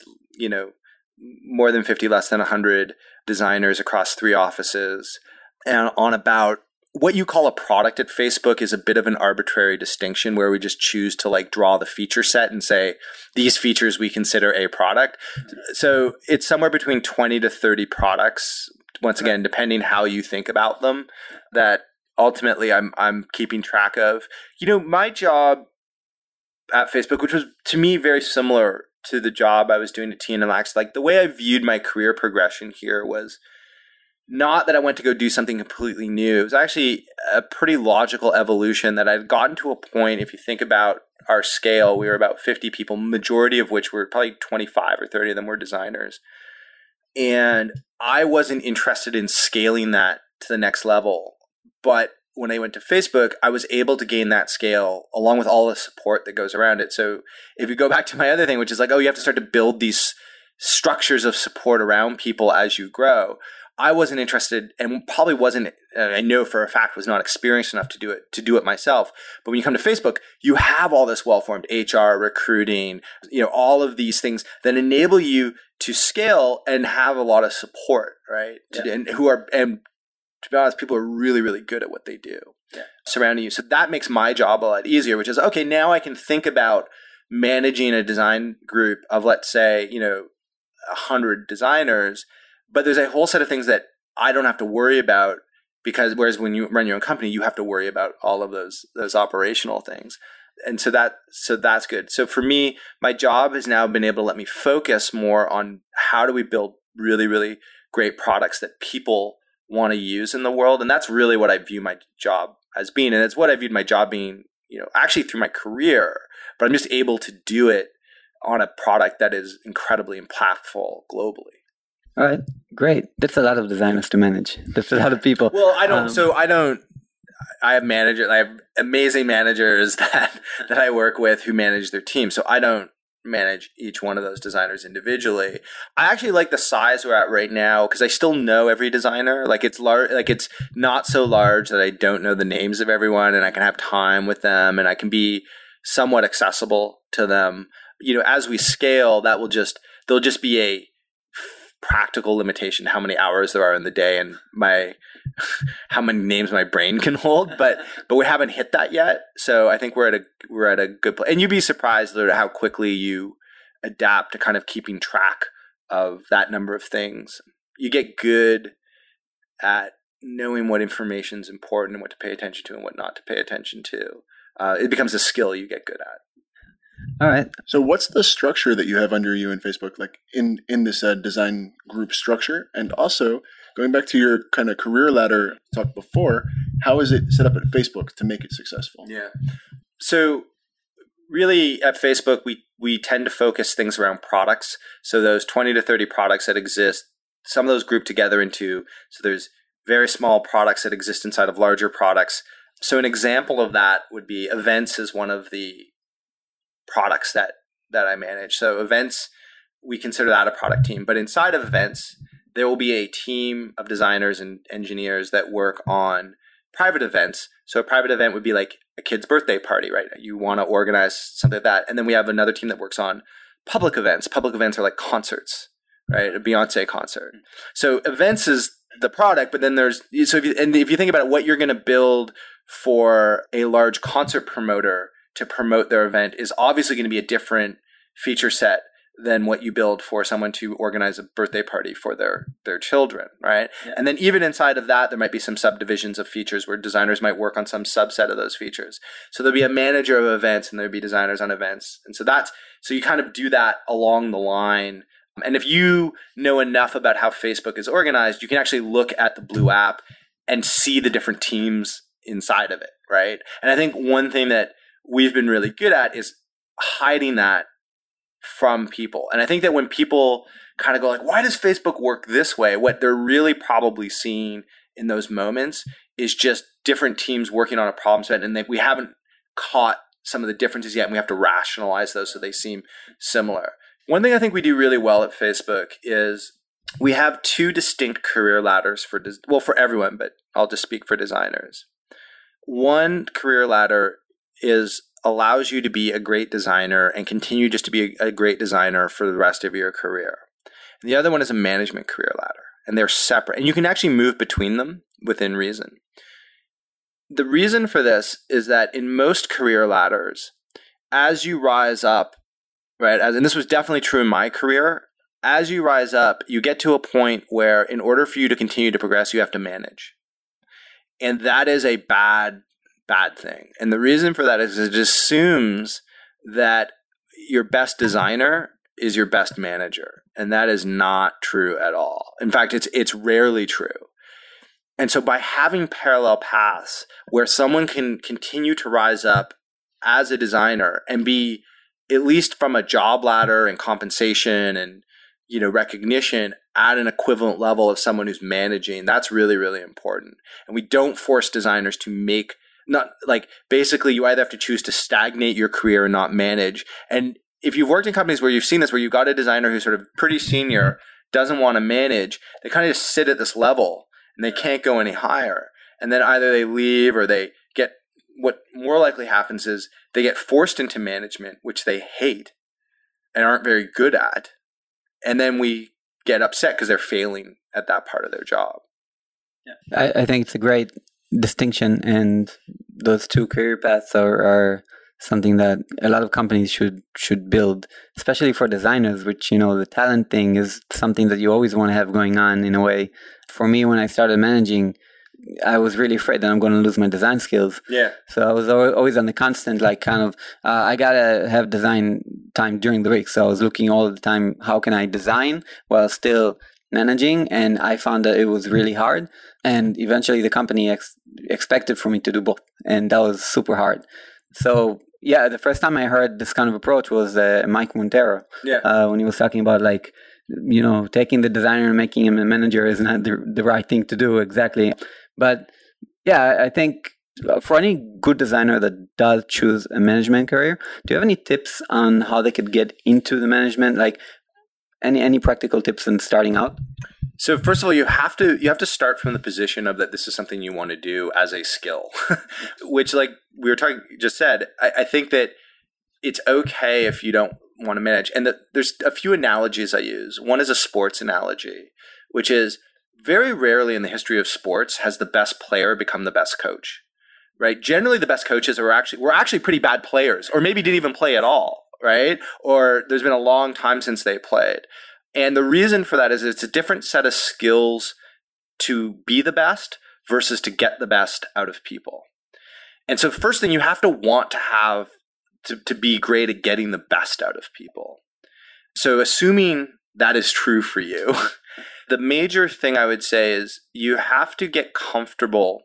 more than 50, less than 100 designers across 3 offices, and on about what you call a product at Facebook is a bit of an arbitrary distinction where we just choose to draw the feature set and say, these features we consider a product. So it's somewhere between 20 to 30 products, once again, depending how you think about them, that ultimately I'm keeping track of. My job at Facebook, which was to me very similar to the job I was doing at TN Lax, the way I viewed my career progression here was not that I went to go do something completely new. It was actually a pretty logical evolution that I'd gotten to a point. If you think about our scale, we were about 50 people, majority of which were probably 25 or 30 of them were designers. And I wasn't interested in scaling that to the next level. But when I went to Facebook, I was able to gain that scale along with all the support that goes around it. So if you go back to my other thing, which is you have to start to build these structures of support around people as you grow. I wasn't interested, and probably wasn't, I know for a fact, was not experienced enough to do it myself. But when you come to Facebook, you have all this well-formed HR, recruiting, all of these things that enable you to scale and have a lot of support, right? Yeah. And to be honest, people are really, really good at what they do surrounding you. So that makes my job a lot easier, which is, okay, now I can think about managing a design group of, let's say, 100 designers. But there's a whole set of things that I don't have to worry about, because whereas when you run your own company, you have to worry about all of those operational things. And so that's good. So for me, my job has now been able to let me focus more on how do we build really, really great products that people want to use in the world. And that's really what I view my job as being. And it's what I viewed my job being, actually through my career, but I'm just able to do it on a product that is incredibly impactful globally. All right, great. That's a lot of designers to manage. That's a lot of people. Well, I have managers. I have amazing managers that I work with who manage their team. So I don't manage each one of those designers individually. I actually like the size we're at right now because I still know every designer. It's large. It's not so large that I don't know the names of everyone, and I can have time with them, and I can be somewhat accessible to them. As we scale, there'll just be a practical limitation how many hours there are in the day and how many names my brain can hold, but we haven't hit that yet. So I think we're at a good place. And you'd be surprised at how quickly you adapt to kind of keeping track of that number of things. You get good at knowing what information is important and what to pay attention to and what not to pay attention to. It becomes a skill you get good at. All right. So what's the structure that you have under you in Facebook, in this design group structure? And also, going back to your kind of career ladder talk before, how is it set up at Facebook to make it successful? Yeah. So really at Facebook, we tend to focus things around products. So those 20 to 30 products that exist, some of those group together into, so there's very small products that exist inside of larger products. So an example of that would be events is one of the products that I manage. So events, we consider that a product team. But inside of events, there will be a team of designers and engineers that work on private events. So a private event would be like a kid's birthday party, right? You want to organize something like that. And then we have another team that works on public events. Public events are like concerts, right? A Beyonce concert. So events is the product, but then if you think about it, what you're going to build for a large concert promoter to promote their event is obviously going to be a different feature set than what you build for someone to organize a birthday party for their children, right? Yeah. And then even inside of that, there might be some subdivisions of features where designers might work on some subset of those features. So there'll be a manager of events and there'll be designers on events. And so you kind of do that along the line. And if you know enough about how Facebook is organized, you can actually look at the Blue app and see the different teams inside of it, right? And I think one thing that we've been really good at is hiding that from people. And I think that when people kind of go why does Facebook work this way? What they're really probably seeing in those moments is just different teams working on a problem set, and we haven't caught some of the differences yet, and we have to rationalize those so they seem similar. One thing I think we do really well at Facebook is we have two distinct career ladders for everyone, but I'll just speak for designers. One career ladder allows you to be a great designer and continue just to be a great designer for the rest of your career. And the other one is a management career ladder, and they're separate. And you can actually move between them within reason. The reason for this is that in most career ladders, as you rise up, right, and this was definitely true in my career, as you rise up, you get to a point where in order for you to continue to progress, you have to manage. And that is a bad thing. And the reason for that is it assumes that your best designer is your best manager. And that is not true at all. In fact, it's rarely true. And so by having parallel paths where someone can continue to rise up as a designer and be, at least from a job ladder and compensation and recognition, at an equivalent level of someone who's managing, that's really, really important. And we don't force designers to basically you either have to choose to stagnate your career and not manage. And if you've worked in companies where you've seen this, where you've got a designer who's sort of pretty senior, doesn't want to manage, they kind of just sit at this level and they can't go any higher. And then either they leave or they get, what more likely happens is they get forced into management, which they hate and aren't very good at. And then we get upset because they're failing at that part of their job. Yeah. I think it's a great distinction, and those two career paths are something that a lot of companies should build, especially for designers, which, the talent thing is something that you always want to have going on in a way. For me, when I started managing, I was really afraid that I'm going to lose my design skills. Yeah. So I was always on the constant, I got to have design time during the week. So I was looking all the time, how can I design while still managing? And I found that it was really hard. And eventually the company expected for me to do both. And that was super hard. So yeah, the first time I heard this kind of approach was Mike Montero. Yeah. When he was talking about taking the designer and making him a manager is not the right thing to do exactly. But yeah, I think for any good designer that does choose a management career, do you have any tips on how they could get into the management? Like any practical tips in starting out? So first of all, you have to start from the position of that this is something you want to do as a skill, which, like we were just said, I think that it's okay if you don't want to manage. And there's a few analogies I use. One is a sports analogy, which is very rarely in the history of sports has the best player become the best coach, right? Generally, the best coaches were actually pretty bad players, or maybe didn't even play at all, right? Or there's been a long time since they played. And the reason for that is it's a different set of skills to be the best versus to get the best out of people. And so first thing, you have to want to have to be great at getting the best out of people. So assuming that is true for you, the major thing I would say is you have to get comfortable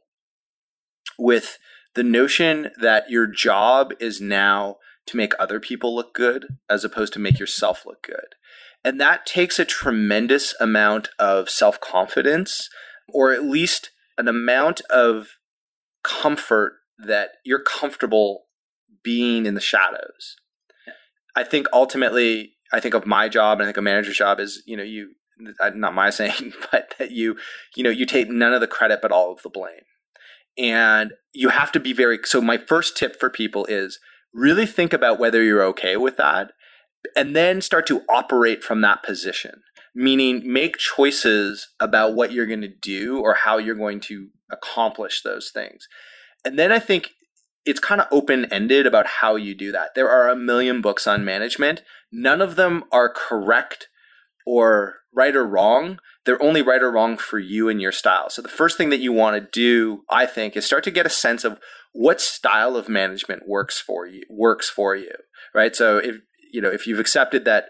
with the notion that your job is now to make other people look good as opposed to make yourself look good. And that takes a tremendous amount of self-confidence, or at least an amount of comfort that you're comfortable being in the shadows. I think ultimately, I think of my job and I think a manager's job is, not my saying, but that you take none of the credit but all of the blame. And you have to be so my first tip for people is really think about whether you're okay with that, and then start to operate from that position, meaning make choices about what you're going to do or how you're going to accomplish those things. And then I think it's kind of open-ended about how you do that. There are a million books on management. None of them are correct or right or wrong. They're only right or wrong for you and your style. So the first thing that you want to do, I think, is start to get a sense of what style of management works for you, right? So if you've accepted that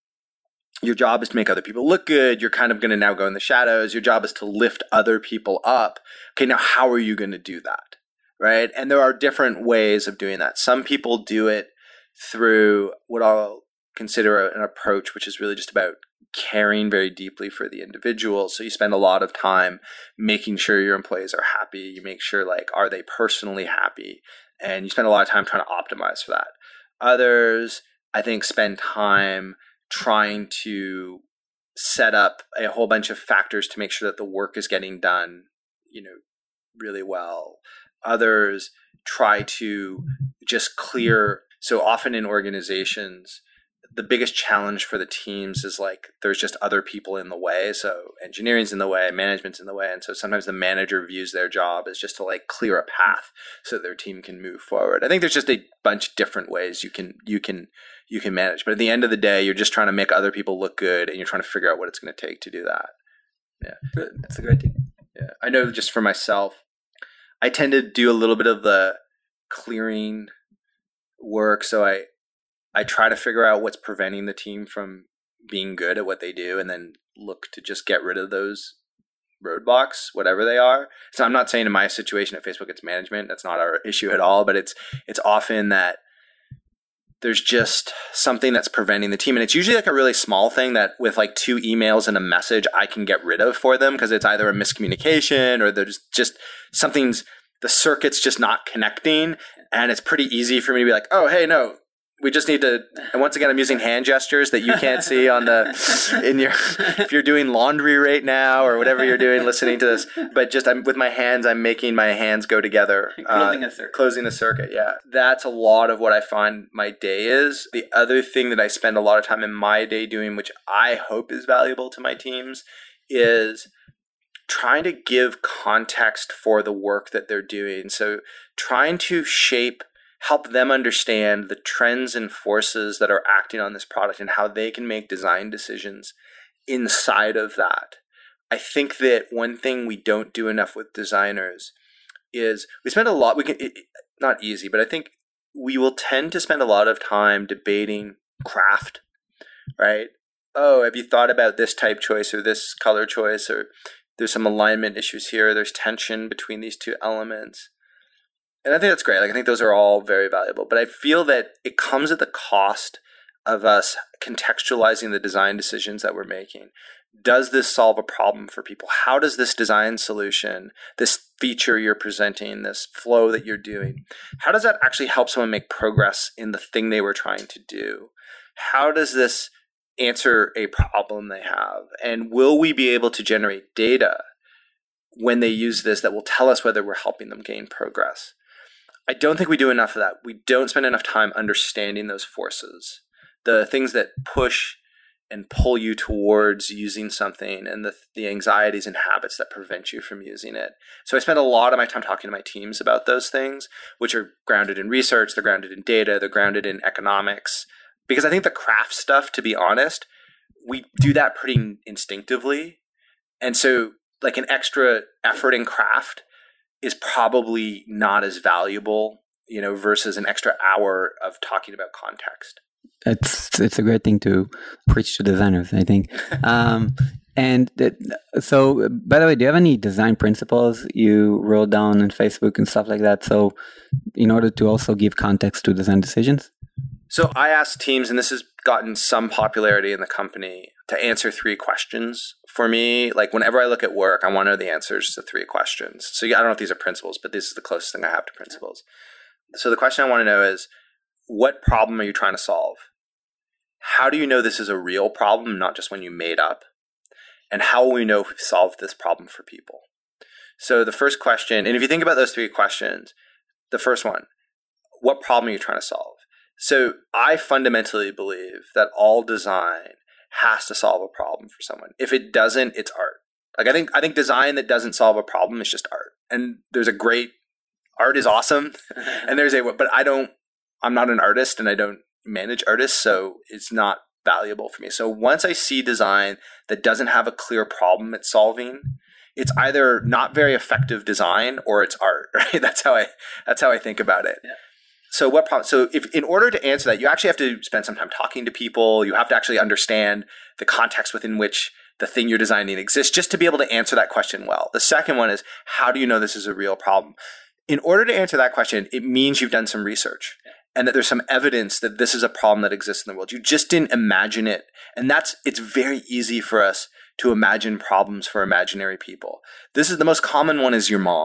your job is to make other people look good, you're kind of going to now go in the shadows. Your job is to lift other people up. Okay, now how are you going to do that, right? And there are different ways of doing that. Some people do it through what I'll consider an approach, which is really just about caring very deeply for the individual. So you spend a lot of time making sure your employees are happy. You make sure, are they personally happy? And you spend a lot of time trying to optimize for that. Others, I think, spend time trying to set up a whole bunch of factors to make sure that the work is getting done, really well. Others try to just clear. So often in organizations, the biggest challenge for the teams is like there's just other people in the way. So engineering's in the way, management's in the way. And so sometimes the manager views their job as just to like clear a path so their team can move forward. I think there's just a bunch of different ways you can manage. But at the end of the day, you're just trying to make other people look good and you're trying to figure out what it's going to take to do that. Yeah. That's a great thing. Yeah. I know just for myself, I tend to do a little bit of the clearing work. So I try to figure out what's preventing the team from being good at what they do and then look to just get rid of those roadblocks, whatever they are. So I'm not saying in my situation at Facebook it's management. That's not our issue at all, but it's often that there's just something that's preventing the team. And it's usually like a really small thing that with like 2 emails and a message I can get rid of for them because it's either a miscommunication or there's just the circuit's just not connecting. And it's pretty easy for me to be like, oh, hey, no, we just need to, and once again, I'm using hand gestures that you can't see if you're doing laundry right now or whatever you're doing, listening to this, but just with my hands, I'm making my hands go together. Closing a circuit. Yeah. That's a lot of what I find my day is. The other thing that I spend a lot of time in my day doing, which I hope is valuable to my teams, is trying to give context for the work that they're doing. So trying to help them understand the trends and forces that are acting on this product and how they can make design decisions inside of that. I think that one thing we don't do enough with designers is we spend a lot, not easy, but I think we will tend to spend a lot of time debating craft, right? Oh, have you thought about this type choice or this color choice, or there's some alignment issues here, there's tension between these 2 elements. And I think that's great. Like, I think those are all very valuable. But I feel that it comes at the cost of us contextualizing the design decisions that we're making. Does this solve a problem for people? How does this design solution, this feature you're presenting, this flow that you're doing, how does that actually help someone make progress in the thing they were trying to do? How does this answer a problem they have? And will we be able to generate data when they use this that will tell us whether we're helping them gain progress? I don't think we do enough of that. We don't spend enough time understanding those forces, the things that push and pull you towards using something, and the anxieties and habits that prevent you from using it. So I spend a lot of my time talking to my teams about those things, which are grounded in research, they're grounded in data, they're grounded in economics. Because I think the craft stuff, to be honest, we do that pretty instinctively. And so like an extra effort in craft is probably not as valuable, versus an extra hour of talking about context. It's a great thing to preach to designers, I think. So, by the way, do you have any design principles you wrote down on Facebook and stuff like that? So, in order to also give context to design decisions? So I asked teams, and this has gotten some popularity in the company, to answer 3 questions for me. Like whenever I look at work, I want to know the answers to 3 questions. So I don't know if these are principles, but this is the closest thing I have to principles. So the question I want to know is, what problem are you trying to solve? How do you know this is a real problem, not just one you made up? And how will we know if we've solved this problem for people? So the first question, and if you think about those 3 questions, the first one, what problem are you trying to solve? So I fundamentally believe that all design has to solve a problem for someone. If it doesn't, it's art. Like I think design that doesn't solve a problem is just art. And art is awesome. And but I'm not an artist and I don't manage artists, so it's not valuable for me. So once I see design that doesn't have a clear problem it's solving, it's either not very effective design or it's art, right? That's how I think about it. Yeah. So if in order to answer that, you actually have to spend some time talking to people. You have to actually understand the context within which the thing you're designing exists, just to be able to answer that question well. The second one is, how do you know this is a real problem? In order to answer that question, it means you've done some research and that there's some evidence that this is a problem that exists in the world. You just didn't imagine it. And it's very easy for us to imagine problems for imaginary people. The most common one is your mom,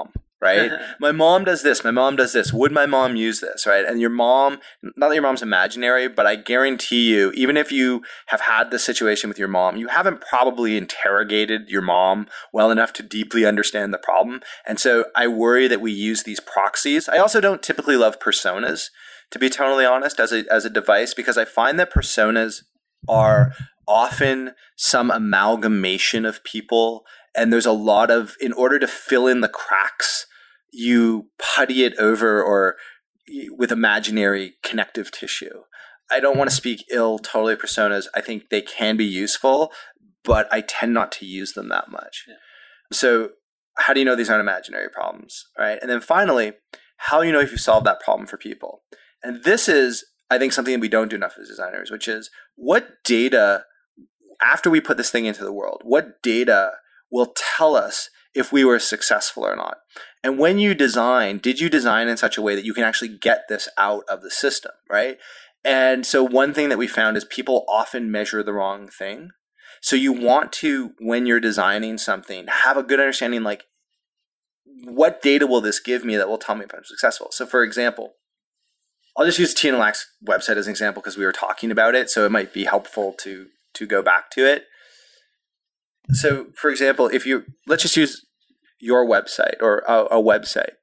right? My mom does this. My mom does this. Would my mom use this, right? And your mom, not that your mom's imaginary, but I guarantee you, even if you have had this situation with your mom, you haven't probably interrogated your mom well enough to deeply understand the problem. And so I worry that we use these proxies. I also don't typically love personas, to be totally honest, as a device, because I find that personas are often some amalgamation of people. And there's a lot of, in order to fill in the cracks, you putty it over or with imaginary connective tissue. I don't want to speak ill totally of personas. I think they can be useful, but I tend not to use them that much. Yeah. So how do you know these aren't imaginary problems, right? And then finally, how do you know if you solve that problem for people? And this is, I think, something that we don't do enough as designers, which is what data, after we put this thing into the world, what data will tell us if we were successful or not? And when you design, did you design in such a way that you can actually get this out of the system, right? And so one thing that we found is people often measure the wrong thing. So you want to, when you're designing something, have a good understanding, like, what data will this give me that will tell me if I'm successful? So for example, I'll just use TNLAC's website as an example because we were talking about it. So it might be helpful to go back to it. So for example, let's just use your website or a website.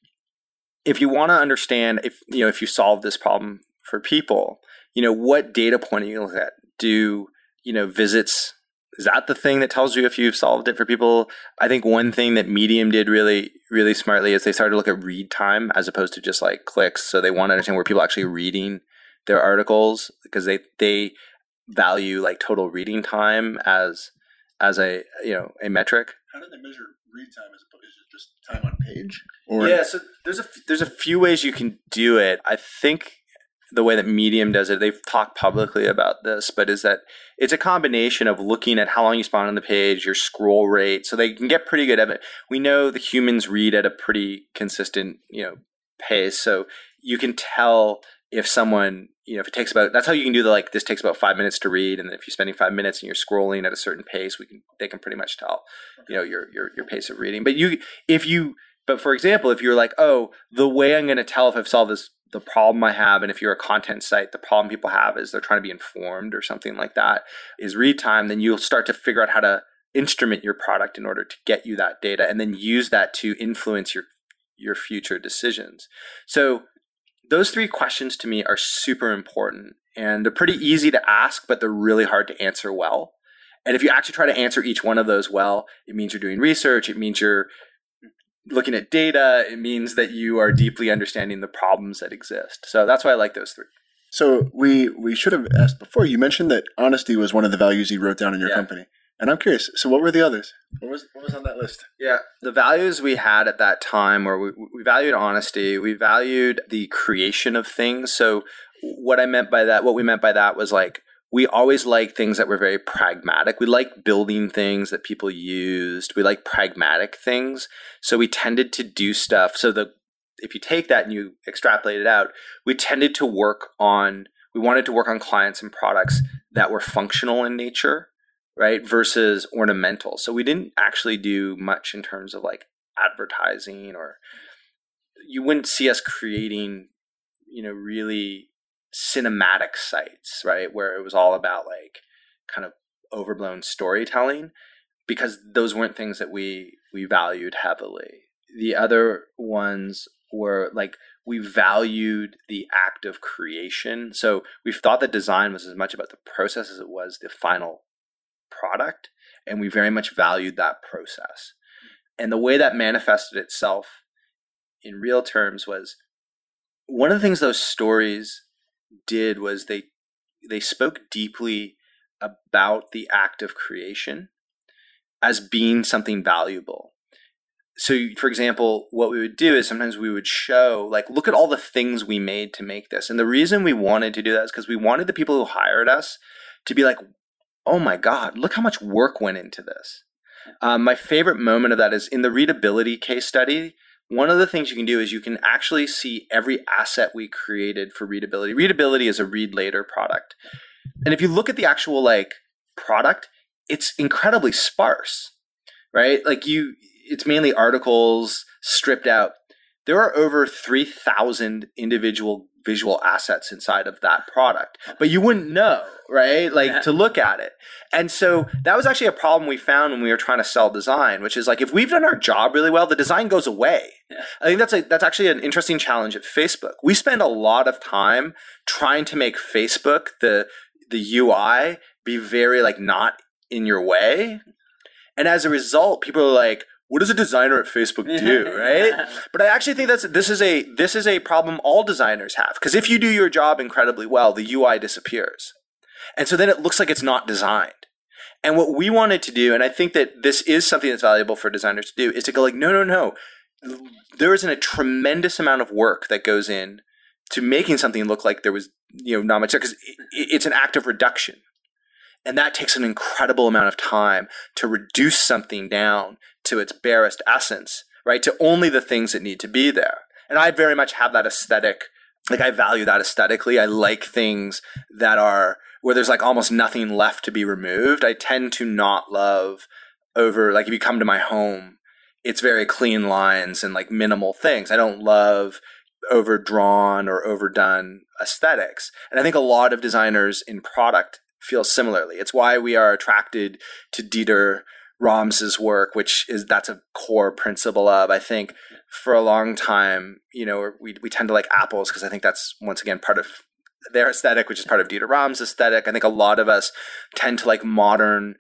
If you want to understand if you solve this problem for people, what data point are you looking at? Do visits, is that the thing that tells you if you've solved it for people? I think one thing that Medium did really, really smartly is they started to look at read time as opposed to just like clicks. So they want to understand where people are actually reading their articles because they value like total reading time as a metric. How do they measure read time as opposed to just time on page? Yeah, so there's a few ways you can do it. I think the way that Medium does it, they've talked publicly about this, but is that it's a combination of looking at how long you spend on the page, your scroll rate, so they can get pretty good at it. We know the humans read at a pretty consistent, pace, so you can tell if someone, if it takes about, that's how you can do this takes about 5 minutes to read, and then if you're spending 5 minutes and you're scrolling at a certain pace, they can pretty much tell, your pace of reading. But for example, if you're like, oh, the way I'm going to tell if I've solved the problem I have, and if you're a content site, the problem people have is they're trying to be informed or something like that, is read time, then you'll start to figure out how to instrument your product in order to get you that data and then use that to influence your future decisions. So those three questions to me are super important, and they're pretty easy to ask, but they're really hard to answer well. And if you actually try to answer each one of those well, it means you're doing research, it means you're looking at data, it means that you are deeply understanding the problems that exist. So that's why I like those three. So we should have asked before, you mentioned that honesty was one of the values you wrote down in your company. And I'm curious, so what were the others? What was on that list? Yeah, the values we had at that time were we valued honesty, we valued the creation of things. So what we meant by that was like, we always liked things that were very pragmatic. We liked building things that people used. We liked pragmatic things. So we tended to do stuff. So if you take that and you extrapolate it out, we wanted to work on clients and products that were functional in nature, right? Versus ornamental. So we didn't actually do much in terms of like advertising, or you wouldn't see us creating, really cinematic sites, right? Where it was all about like kind of overblown storytelling, because those weren't things that we valued heavily. The other ones were like, we valued the act of creation. So we thought that design was as much about the process as it was the final product. And we very much valued that process. And the way that manifested itself in real terms was, one of the things those stories did was they spoke deeply about the act of creation as being something valuable. So, for example, what we would do is sometimes we would show, like, look at all the things we made to make this. And the reason we wanted to do that is because we wanted the people who hired us to be like, oh my God, look how much work went into this. My favorite moment of that is in the readability case study. One of the things you can do is you can actually see every asset we created for readability. Readability is a read later product. And if you look at the actual like product, it's incredibly sparse, right? Like it's mainly articles. stripped out. There are over 3,000 individual visual assets inside of that product, but you wouldn't know, right? Like to look at it. And so that was actually a problem we found when we were trying to sell design, which is like, if we've done our job really well, the design goes away. Yeah. I think that's actually an interesting challenge at Facebook. We spend a lot of time trying to make Facebook, the UI, be very like not in your way. And as a result, people are like, what does a designer at Facebook do, right? But I actually think this is a problem all designers have, because if you do your job incredibly well, the UI disappears. And so then it looks like it's not designed. And what we wanted to do, and I think that this is something that's valuable for designers to do, is to go like, no. There isn't a tremendous amount of work that goes in to making something look like there was, not much there, because it's an act of reduction. And that takes an incredible amount of time to reduce something down to its barest essence, right? To only the things that need to be there. And I very much have that aesthetic. Like, I value that aesthetically. I like things that are where there's like almost nothing left to be removed. I tend to not love like if you come to my home, it's very clean lines and like minimal things. I don't love overdrawn or overdone aesthetics. And I think a lot of designers in product feel similarly. It's why we are attracted to Dieter Rams' work, that's a core principle of, I think, for a long time, we tend to like apples because I think that's, once again, part of their aesthetic, which is part of Dieter Rams' aesthetic. I think a lot of us tend to like modernism.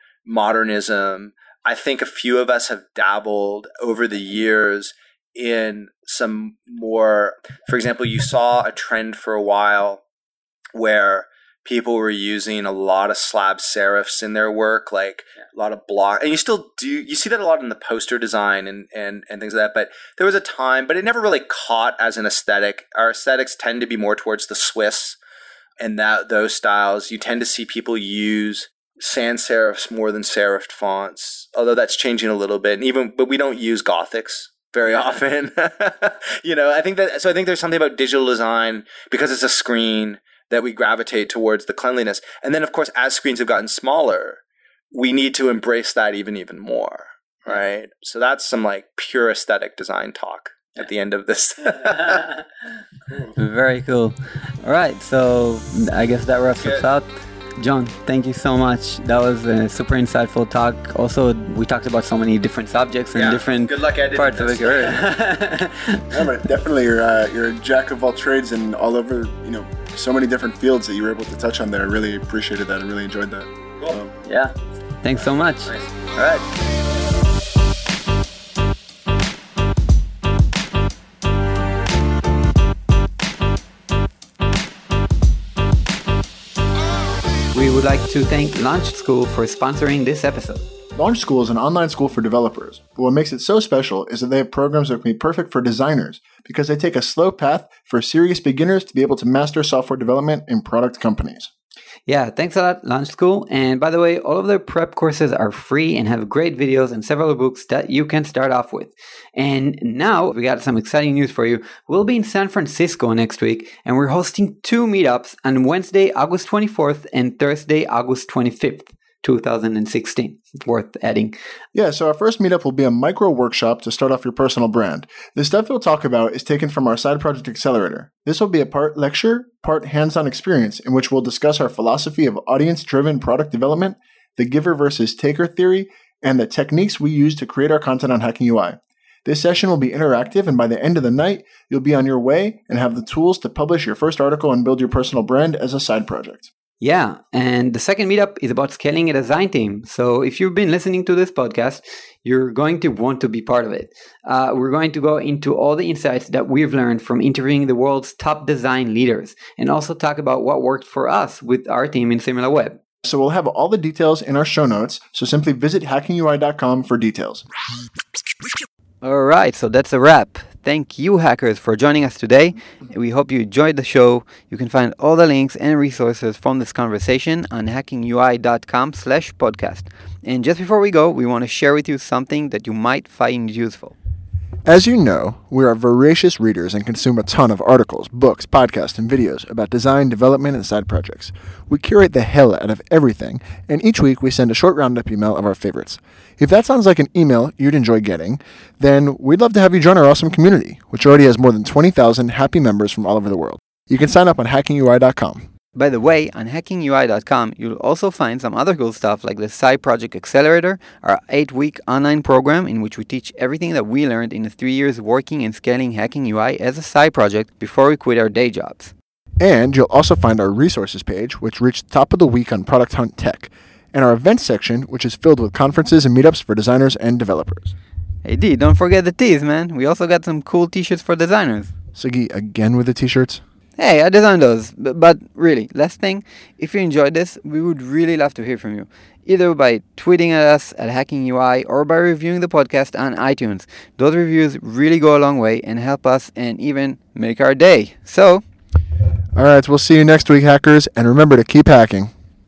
I think a few of us have dabbled over the years in some more, for example, you saw a trend for a while where people were using a lot of slab serifs in their work, like a lot of block, and you still do. You see that a lot in the poster design and things like that. But there was a time, but it never really caught as an aesthetic. Our aesthetics tend to be more towards the Swiss and those styles. You tend to see people use sans serifs more than serifed fonts, although that's changing a little bit. But we don't use Gothics very often. I think there's something about digital design, because it's a screen, that we gravitate towards the cleanliness. And then, of course, as screens have gotten smaller, we need to embrace that even more, right? So that's some like pure aesthetic design talk at the end of this. Very cool. All right, so I guess that wraps us out. John, thank you so much. That was a super insightful talk. Also, we talked about so many different subjects and different Good luck parts of the career. Yeah, but definitely you're a jack of all trades and all over, so many different fields that you were able to touch on there. I really appreciated that. I really enjoyed that. Cool. Yeah. Thanks so much. Nice. All right. We would like to thank Launch School for sponsoring this episode. Launch School is an online school for developers, but what makes it so special is that they have programs that can be perfect for designers, because they take a slow path for serious beginners to be able to master software development in product companies. Yeah, thanks a lot, Launch School. And by the way, all of their prep courses are free and have great videos and several books that you can start off with. And now we got some exciting news for you. We'll be in San Francisco next week, and we're hosting 2 meetups on Wednesday, August 24th and Thursday, August 25th. 2016, worth adding. Yeah, so our first meetup will be a micro workshop to start off your personal brand. The stuff we'll talk about is taken from our side project accelerator. This will be a part lecture, part hands-on experience in which we'll discuss our philosophy of audience-driven product development, the giver versus taker theory, and the techniques we use to create our content on Hacking UI. This session will be interactive, and by the end of the night, you'll be on your way and have the tools to publish your first article and build your personal brand as a side project. Yeah, and the second meetup is about scaling a design team. So if you've been listening to this podcast, you're going to want to be part of it. We're going to go into all the insights that we've learned from interviewing the world's top design leaders, and also talk about what worked for us with our team in SimilarWeb. So we'll have all the details in our show notes, so simply visit hackingui.com for details. All right, so that's a wrap. Thank you, hackers, for joining us today. We hope you enjoyed the show. You can find all the links and resources from this conversation on hackingui.com/podcast. And just before we go, we want to share with you something that you might find useful. As you know, we are voracious readers and consume a ton of articles, books, podcasts, and videos about design, development, and side projects. We curate the hell out of everything, and each week we send a short roundup email of our favorites. If that sounds like an email you'd enjoy getting, then we'd love to have you join our awesome community, which already has more than 20,000 happy members from all over the world. You can sign up on hackingui.com. By the way, on hackingui.com, you'll also find some other cool stuff like the Side Project Accelerator, our 8-week online program in which we teach everything that we learned in the 3 years working and scaling Hacking UI as a side project before we quit our day jobs. And you'll also find our resources page, which reached top of the week on Product Hunt Tech, and our events section, which is filled with conferences and meetups for designers and developers. Hey D, don't forget the tees, man. We also got some cool t-shirts for designers. Siggy, again with the t-shirts? Hey, I designed those. But really, last thing, if you enjoyed this, we would really love to hear from you. Either by tweeting at us at Hacking UI or by reviewing the podcast on iTunes. Those reviews really go a long way and help us and even make our day. So, alright, we'll see you next week, hackers, and remember to keep hacking.